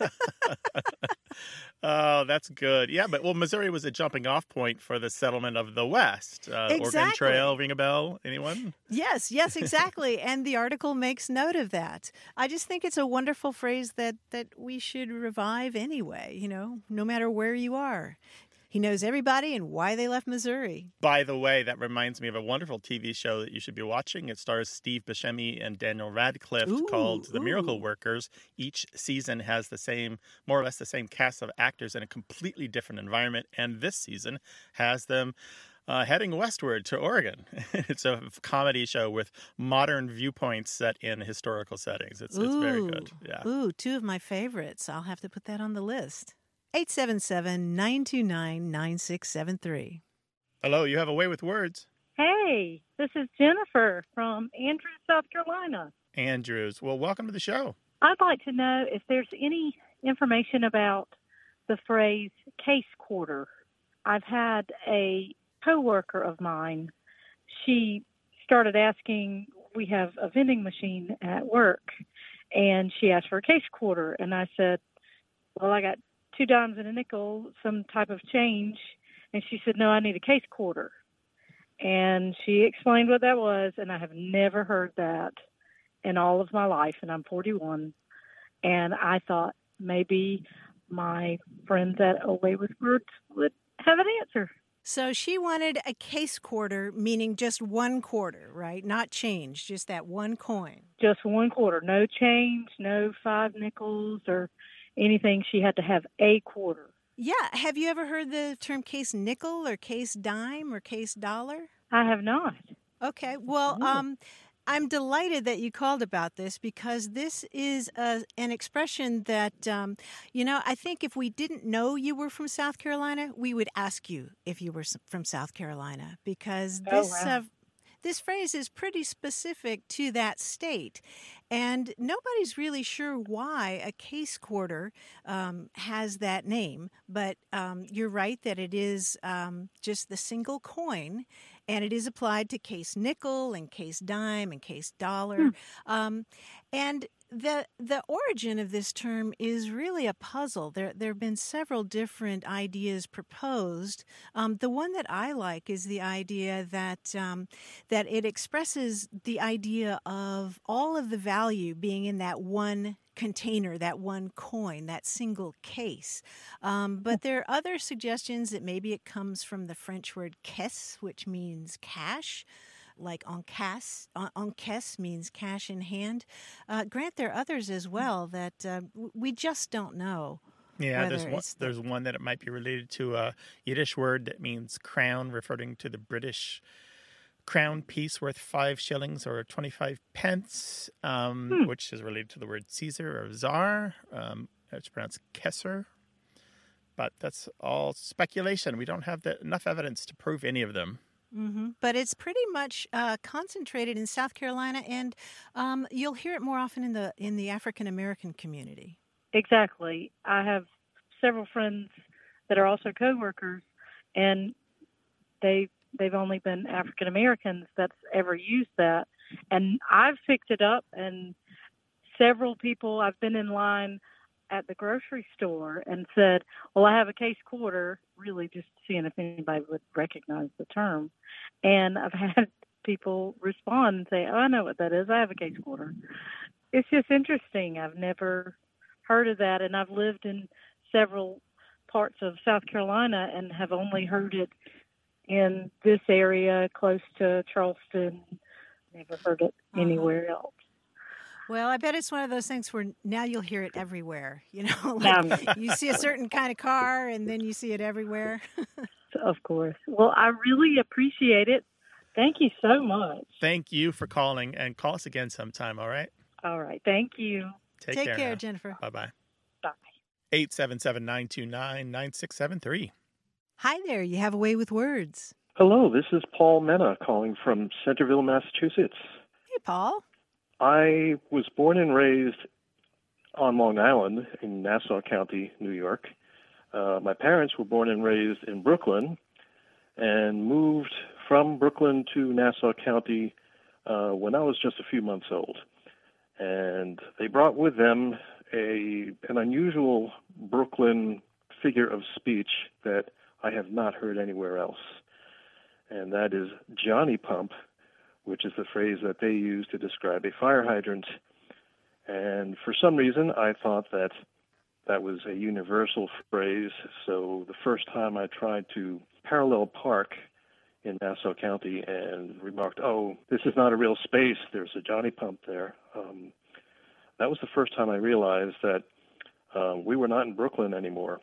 D: Oh, that's good. Yeah, but Missouri was a jumping off point for the settlement of the West.
C: Exactly.
D: Oregon Trail, ring a bell? Anyone?
C: Yes, exactly. And the article makes note of that. I just think it's a wonderful phrase that we should revive anyway, no matter where you are. He knows everybody and why they left Missouri.
D: By the way, that reminds me of a wonderful TV show that you should be watching. It stars Steve Buscemi and Daniel Radcliffe called The Miracle Workers. Each season has more or less the same cast of actors in a completely different environment. And this season has them heading westward to Oregon. It's a comedy show with modern viewpoints set in historical settings. It's very good. Yeah.
C: Ooh, two of my favorites. I'll have to put that on the list. 877-929-9673.
D: Hello, you have a way with words.
M: Hey, this is Jennifer from Andrews, South Carolina.
D: Andrews. Well, welcome to the show.
M: I'd like to know if there's any information about the phrase case quarter. I've had a coworker of mine. She started asking, we have a vending machine at work, and she asked for a case quarter. And I said, well, I got 2 dimes and a nickel, some type of change. And she said, no, I need a case quarter. And she explained what that was, and I have never heard that in all of my life, and I'm 41. And I thought maybe my friends at Away with Words would have an answer.
C: So she wanted a case quarter, meaning just 1 quarter, right? Not change, just that 1 coin.
M: Just 1 quarter. No change, no 5 nickels or anything. She had to have a quarter.
C: Yeah. Have you ever heard the term case nickel or case dime or case dollar?
M: I have not.
C: Okay. Well, I'm delighted that you called about this because this is an expression that, I think if we didn't know you were from South Carolina, we would ask you if you were from South Carolina because this phrase is pretty specific to that state. And nobody's really sure why a case quarter has that name. But you're right that it is just the single coin. And it is applied to case nickel and case dime and case dollar. And the origin of this term is really a puzzle. There have been several different ideas proposed. The one that I like is the idea that it expresses the idea of all of the value being in that one container, that 1 coin, that single case. But there are other suggestions that maybe it comes from the French word caisse, which means cash. Like encaisse means cash in hand. Grant, there are others as well that we just don't know.
D: Yeah, there's one that it might be related to a Yiddish word that means crown, referring to the British crown piece worth 5 shillings or 25 pence, which is related to the word Caesar or Tsar. It's pronounced Kesser. But that's all speculation. We don't have enough evidence to prove any of them.
C: Mm-hmm. But it's pretty much concentrated in South Carolina, and you'll hear it more often in the African American community.
M: Exactly. I have several friends that are also coworkers, and they've only been African Americans that's ever used that. And I've picked it up, and several people, I've been in line at the grocery store and said, well, I have a case quarter, really just seeing if anybody would recognize the term. And I've had people respond and say, oh, I know what that is. I have a case quarter. It's just interesting. I've never heard of that, and I've lived in several parts of South Carolina and have only heard it in this area close to Charleston. Never heard it anywhere else.
C: Well, I bet it's one of those things where now you'll hear it everywhere. You know, like you see a certain kind of car and then you see it everywhere.
M: Of course. Well, I really appreciate it. Thank you so much.
D: Thank you for calling, and call us again sometime, all right?
M: All right. Thank you.
C: Take care, Jennifer.
D: Bye-bye.
M: Bye.
D: 877-929-9673.
C: Hi there. You have a way with words.
I: Hello, this is Paul Mena calling from Centerville, Massachusetts.
C: Hey, Paul.
I: I was born and raised on Long Island in Nassau County, New York. My parents were born and raised in Brooklyn and moved from Brooklyn to Nassau County when I was just a few months old. And they brought with them an unusual Brooklyn figure of speech that I have not heard anywhere else. And that is Johnny Pump, which is the phrase that they use to describe a fire hydrant. And for some reason, I thought that that was a universal phrase. So the first time I tried to parallel park in Nassau County and remarked, oh, this is not a real space, there's a Johnny Pump there. That was the first time I realized that we were not in Brooklyn anymore.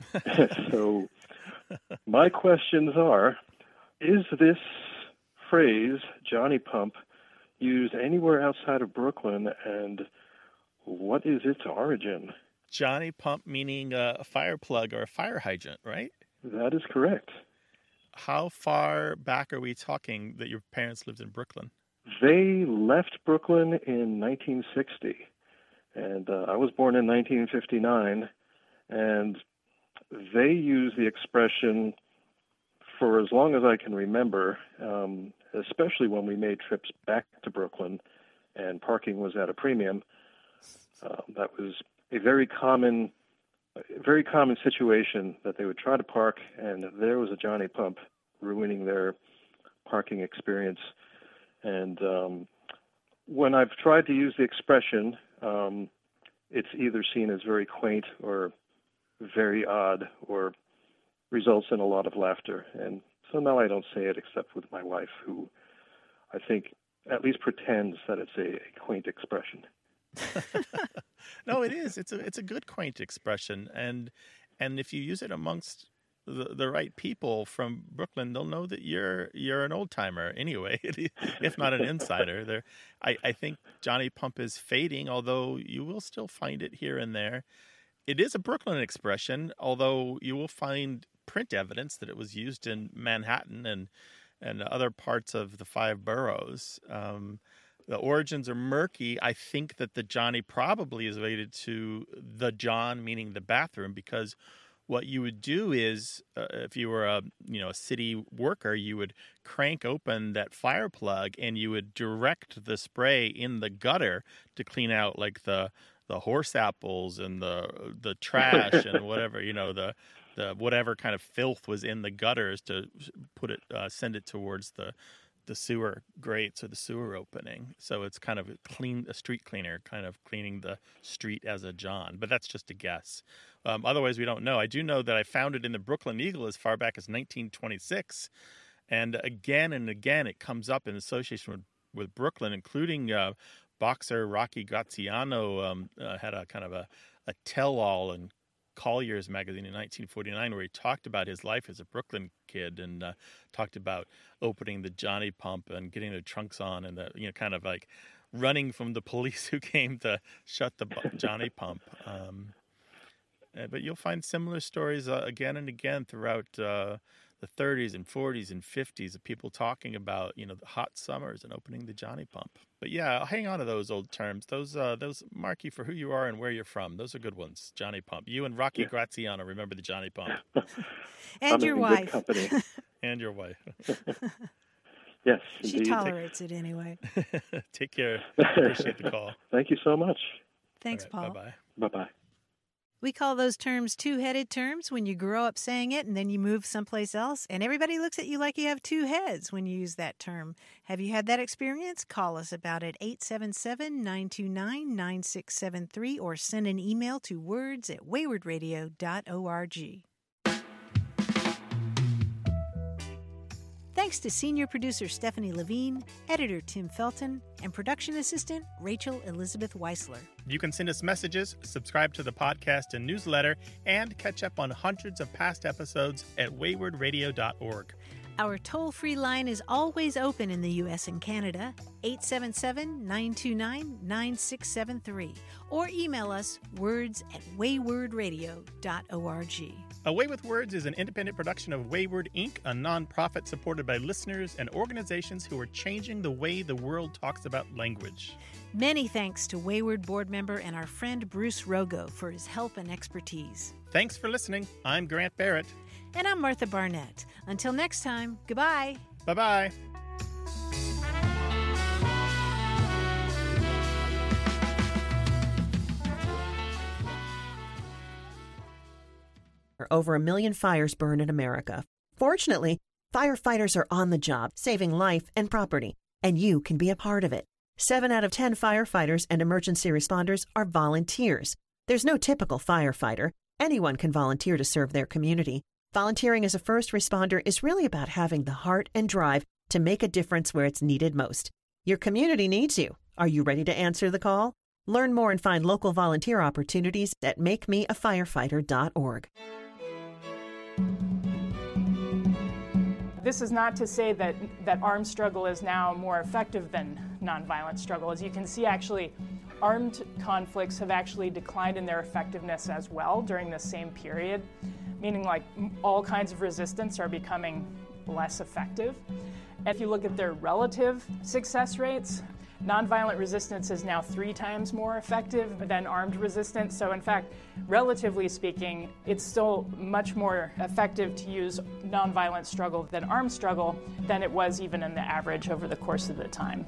I: So my questions are, is this phrase, Johnny Pump, used anywhere outside of Brooklyn, and what is its origin?
D: Johnny Pump meaning a fire plug or a fire hydrant, right?
I: That is correct.
D: How far back are we talking that your parents lived in Brooklyn?
I: They left Brooklyn in 1960, and I was born in 1959, and they used the expression for as long as I can remember, especially when we made trips back to Brooklyn and parking was at a premium. That was a very common situation that they would try to park, and there was a Johnny Pump ruining their parking experience. And when I've tried to use the expression, it's either seen as very quaint or very odd or results in a lot of laughter. And so now I don't say it except with my wife, who I think at least pretends that it's a quaint expression.
D: No, it is. It's a good quaint expression, and if you use it amongst the right people from Brooklyn, they'll know that you're an old timer anyway, if not an insider. I think Johnny Pump is fading, although you will still find it here and there. It is a Brooklyn expression, although you will find print evidence that it was used in Manhattan and other parts of the five boroughs. The origins are murky. I think that the Johnny probably is related to the John, meaning the bathroom, because what you would do is, if you were a city worker, you would crank open that fire plug and you would direct the spray in the gutter to clean out like the horse apples and the trash and whatever, the whatever kind of filth was in the gutters to put it, send it towards the sewer grates or the sewer opening. So it's kind of a street cleaner, kind of cleaning the street as a John. But that's just a guess. Otherwise, we don't know. I do know that I found it in the Brooklyn Eagle as far back as 1926. And again it comes up in association with Brooklyn, including boxer Rocky Graziano had a kind of a tell-all in Collier's magazine in 1949 where he talked about his life as a Brooklyn kid and talked about opening the Johnny Pump and getting the trunks on and kind of like running from the police who came to shut the Johnny Pump. But you'll find similar stories again and again throughout the 30s and 40s and 50s of people talking about, the hot summers and opening the Johnny Pump. But yeah, hang on to those old terms. Those mark you for who you are and where you're from. Those are good ones. Johnny Pump. You and Rocky Graziano remember the Johnny Pump.
C: And your wife.
D: And your wife.
I: Yes,
C: she
I: indeed.
C: Tolerates it anyway.
D: Take care. Appreciate the call.
I: Thank you so much.
C: Thanks,
D: right,
C: Paul.
D: Bye-bye.
I: Bye-bye.
C: We call those terms two-headed terms when you grow up saying it and then you move someplace else, and everybody looks at you like you have two heads when you use that term. Have you had that experience? Call us about it, 877-929-9673, or send an email to words@waywardradio.org. Thanks to senior producer Stephanie Levine, editor Tim Felton, and production assistant Rachel Elizabeth Weisler.
D: You can send us messages, subscribe to the podcast and newsletter, and catch up on hundreds of past episodes at waywardradio.org.
C: Our toll-free line is always open in the U.S. and Canada, 877-929-9673, or email us words@waywardradio.org.
D: A Way with Words is an independent production of Wayward, Inc., a nonprofit supported by listeners and organizations who are changing the way the world talks about language.
C: Many thanks to Wayward board member and our friend Bruce Rogo for his help and expertise.
D: Thanks for listening. I'm Grant Barrett.
C: And I'm Martha Barnett. Until next time, goodbye.
D: Bye-bye.
N: Over 1 million fires burn in America. Fortunately, firefighters are on the job, saving life and property, and you can be a part of it. 7 out of 10 firefighters and emergency responders are volunteers. There's no typical firefighter. Anyone can volunteer to serve their community. Volunteering as a first responder is really about having the heart and drive to make a difference where it's needed most. Your community needs you. Are you ready to answer the call? Learn more and find local volunteer opportunities at makemeafirefighter.org.
O: This is not to say that armed struggle is now more effective than nonviolent struggle. As you can see, actually, armed conflicts have actually declined in their effectiveness as well during the same period, meaning like all kinds of resistance are becoming less effective. And if you look at their relative success rates, nonviolent resistance is now 3 times more effective than armed resistance. So in fact, relatively speaking, it's still much more effective to use nonviolent struggle than armed struggle than it was even in the average over the course of the time.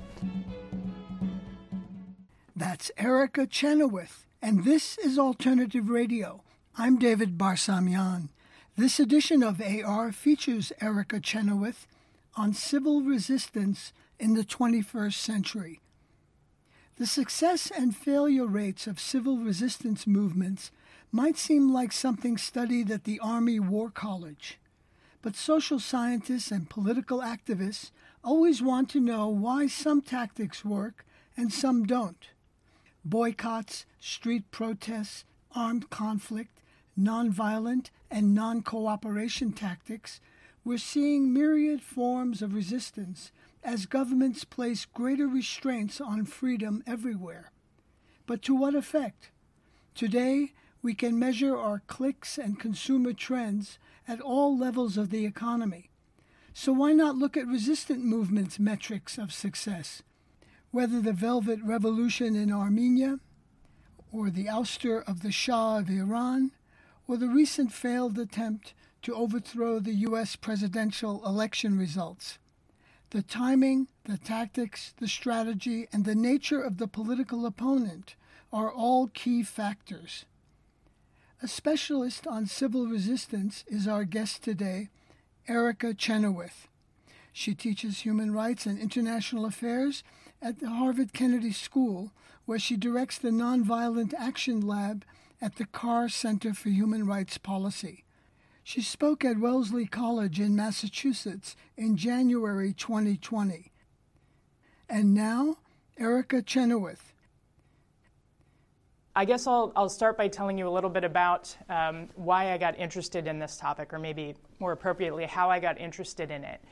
P: That's Erica Chenoweth, and this is Alternative Radio. I'm David Barsamian. This edition of AR features Erica Chenoweth on civil resistance in the 21st century. The success and failure rates of civil resistance movements might seem like something studied at the Army War College, but social scientists and political activists always want to know why some tactics work and some don't. Boycotts, street protests, armed conflict, nonviolent and non-cooperation tactics, we're seeing myriad forms of resistance as governments place greater restraints on freedom everywhere. But to what effect? Today, we can measure our clicks and consumer trends at all levels of the economy. So why not look at resistant movements' metrics of success? Whether the Velvet Revolution in Armenia, or the ouster of the Shah of Iran, or the recent failed attempt to overthrow the U.S. presidential election results. The timing, the tactics, the strategy, and the nature of the political opponent are all key factors. A specialist on civil resistance is our guest today, Erica Chenoweth. She teaches human rights and international affairs at the Harvard Kennedy School, where she directs the Nonviolent Action Lab at the Carr Center for Human Rights Policy. She spoke at Wellesley College in Massachusetts in January 2020. And now, Erica Chenoweth.
O: I guess I'll start by telling you a little bit about why I got interested in this topic, or maybe more appropriately, how I got interested in it.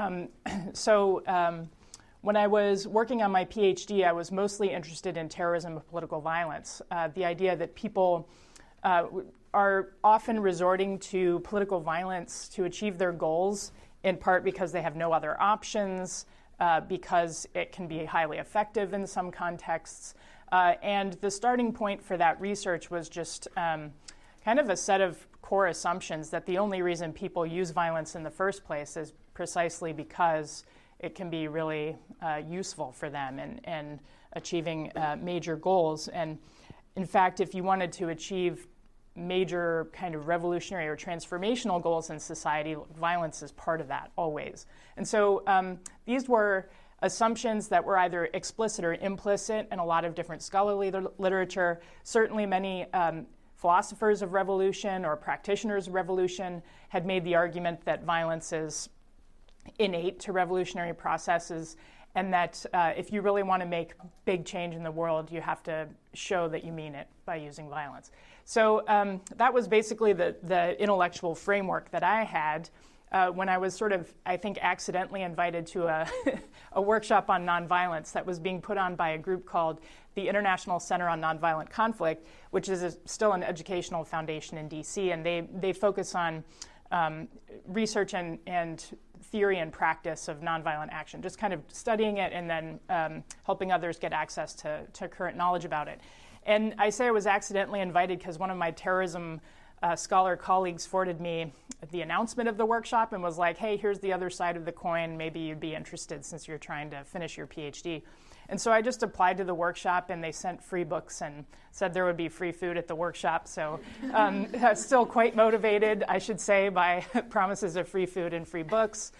O: When I was working on my PhD, I was mostly interested in terrorism and political violence, the idea that people are often resorting to political violence to achieve their goals, in part because they have no other options, because it can be highly effective in some contexts. And the starting point for that research was just kind of a set of core assumptions that the only reason people use violence in the first place is precisely because it can be really useful for them in achieving major goals. And in fact, if you wanted to achieve major kind of revolutionary or transformational goals in society, violence is part of that always. And so these were assumptions that were either explicit or implicit in a lot of different scholarly literature. Certainly many philosophers of revolution or practitioners of revolution had made the argument that violence is innate to revolutionary processes, and that if you really want to make big change in the world, you have to show that you mean it by using violence. So that was basically the intellectual framework that I had when I was sort of, I think, accidentally invited to a workshop on nonviolence that was being put on by a group called the International Center on Nonviolent Conflict, which is still an educational foundation in DC, and they focus on research and theory and practice of nonviolent action, just kind of studying it and then helping others get access to current knowledge about it. And I say I was accidentally invited because one of my terrorism scholar colleagues forwarded me the announcement of the workshop and was like, hey, here's the other side of the coin. Maybe you'd be interested since you're trying to finish your PhD. And so I just applied to the workshop, and they sent free books and said there would be free food at the workshop. So I'm still quite motivated, I should say, by promises of free food and free books.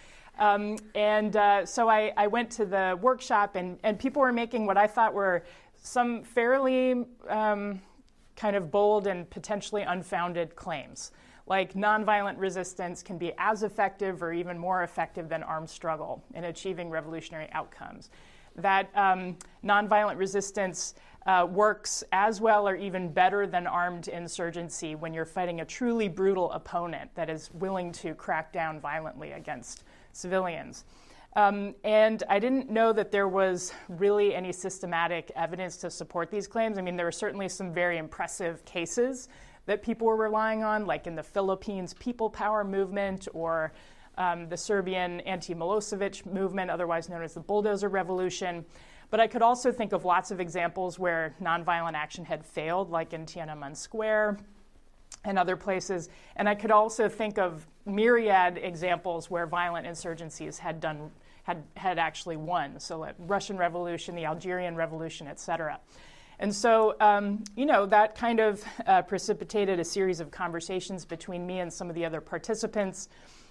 O: So I went to the workshop, and people were making what I thought were some fairly kind of bold and potentially unfounded claims. Like nonviolent resistance can be as effective or even more effective than armed struggle in achieving revolutionary outcomes. That nonviolent resistance works as well or even better than armed insurgency when you're fighting a truly brutal opponent that is willing to crack down violently against civilians. And I didn't know that there was really any systematic evidence to support these claims. I mean, there were certainly some very impressive cases that people were relying on, like in the Philippines People Power movement or the Serbian anti-Milosevic movement, otherwise known as the Bulldozer Revolution. But I could also think of lots of examples where nonviolent action had failed, like in Tiananmen Square and other places. And I could also think of myriad examples where violent insurgencies had actually won. So like Russian Revolution, the Algerian Revolution, et cetera. And so, that kind of precipitated a series of conversations between me and some of the other participants.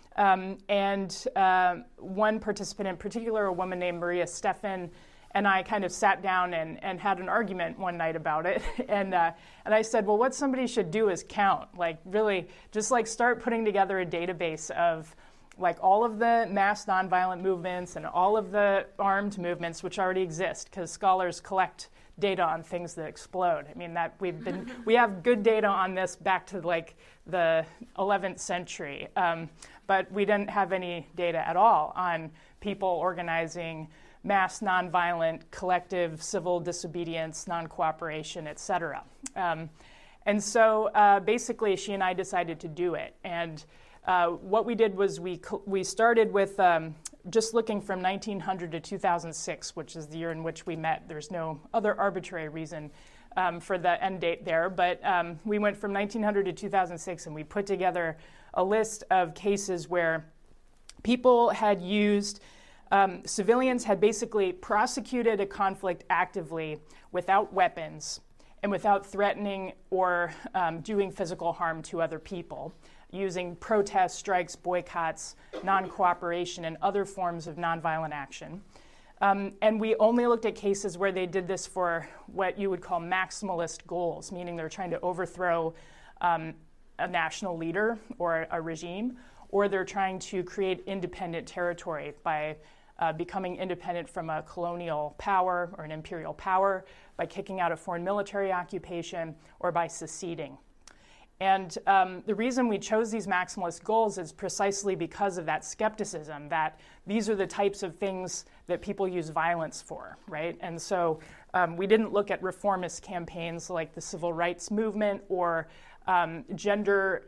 O: One participant in particular, a woman named Maria Stefan, and I kind of sat down and had an argument one night about it. And I said, well, what somebody should do is count, like really just like start putting together a database of like all of the mass nonviolent movements and all of the armed movements which already exist, because scholars collect data on things that explode. I mean, that we have good data on this back to like the 11th century, but we didn't have any data at all on people organizing mass nonviolent collective civil disobedience, non-cooperation, et cetera. And so basically she and I decided to do it. And what we did was we started with just looking from 1900 to 2006, which is the year in which we met. There's no other arbitrary reason for the end date there. But we went from 1900 to 2006, and we put together a list of cases where people had used, civilians had basically prosecuted a conflict actively without weapons and without threatening or doing physical harm to other people, using protests, strikes, boycotts, non-cooperation, and other forms of nonviolent action. And we only looked at cases where they did this for what you would call maximalist goals, meaning they're trying to overthrow a national leader or a regime, or they're trying to create independent territory by becoming independent from a colonial power or an imperial power, by kicking out a foreign military occupation, or by seceding. And the reason we chose these maximalist goals is precisely because of that skepticism that these are the types of things that people use violence for, right? And so We didn't look at reformist campaigns like the civil rights movement or gender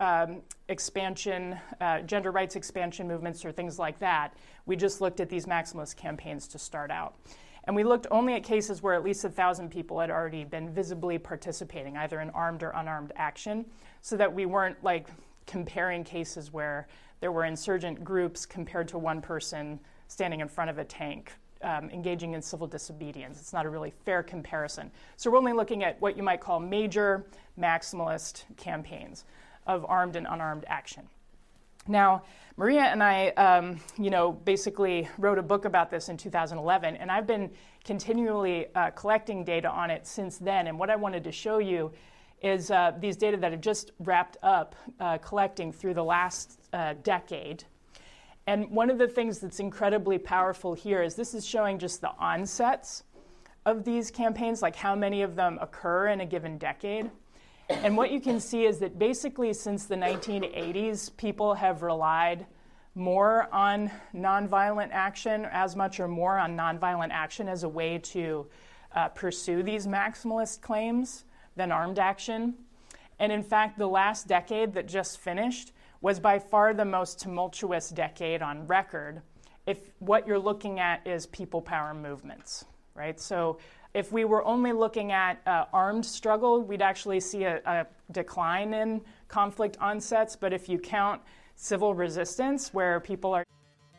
O: rights expansion movements or things like that. We just looked at these maximalist campaigns to start out. And we looked only at cases where at least 1,000 people had already been visibly participating, either in armed or unarmed action, so that we weren't like comparing cases where there were insurgent groups compared to one person standing in front of a tank, engaging in civil disobedience. It's not a really fair comparison. So we're only looking at what you might call major maximalist campaigns of armed and unarmed action. Now, Maria and I, basically wrote a book about this in 2011, and I've been continually collecting data on it since then. And what I wanted to show you is these data that have just wrapped up collecting through the last decade. And one of the things that's incredibly powerful here is this is showing just the onsets of these campaigns, like how many of them occur in a given decade. And what you can see is that basically since the 1980s, people have relied more on nonviolent action, as much or more on nonviolent action as a way to pursue these maximalist claims than armed action. And in fact, the last decade that just finished was by far the most tumultuous decade on record if what you're looking at is people power movements, right? So if we were only looking at armed struggle, we'd actually see a decline in conflict onsets. But if you count civil resistance, where people are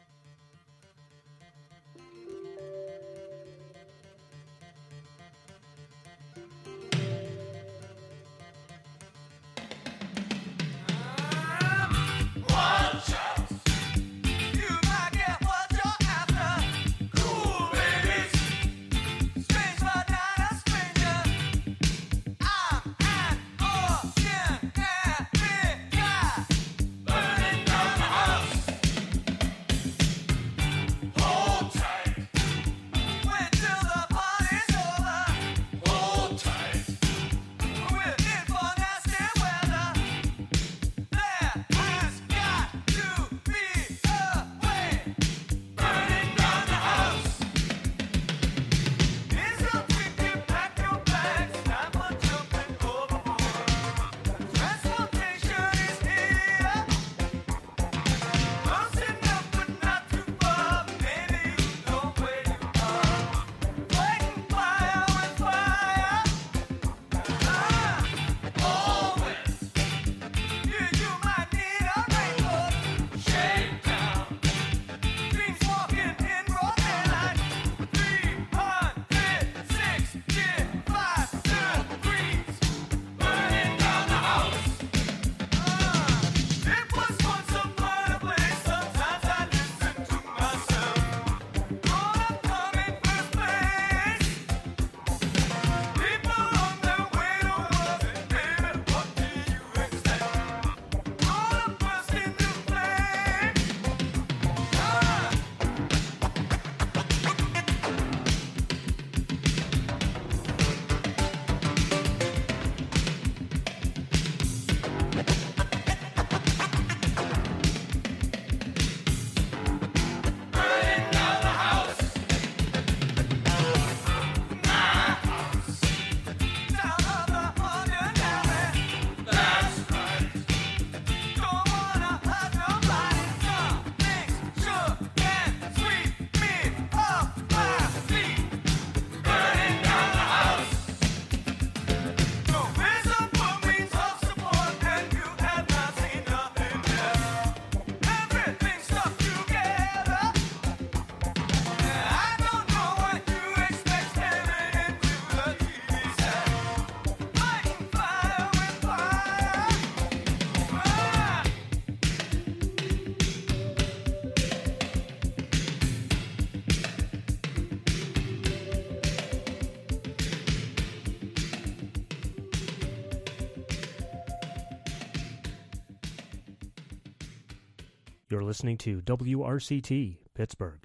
Q: You're listening to WRCT, Pittsburgh.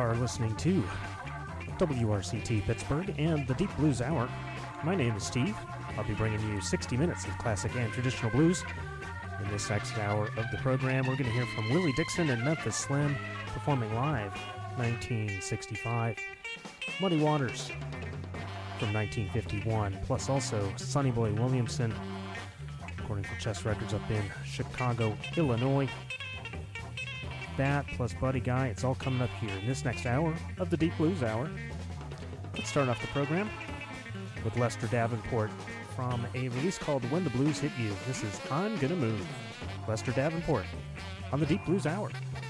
Q: are listening to WRCT Pittsburgh and the Deep Blues Hour. My name is Steve. I'll be bringing you 60 minutes of classic and traditional blues. In this next hour of the program, we're going to hear from Willie Dixon and Memphis Slim performing live 1965. Muddy Waters from 1951, plus also Sonny Boy Williamson, recording for Chess Records up in Chicago, Illinois. That plus Buddy Guy, it's all coming up here in this next hour of the Deep Blues Hour. Let's start off the program with Lester Davenport from a release called When the Blues Hit You. This is I'm Gonna Move. Lester Davenport on the Deep Blues Hour.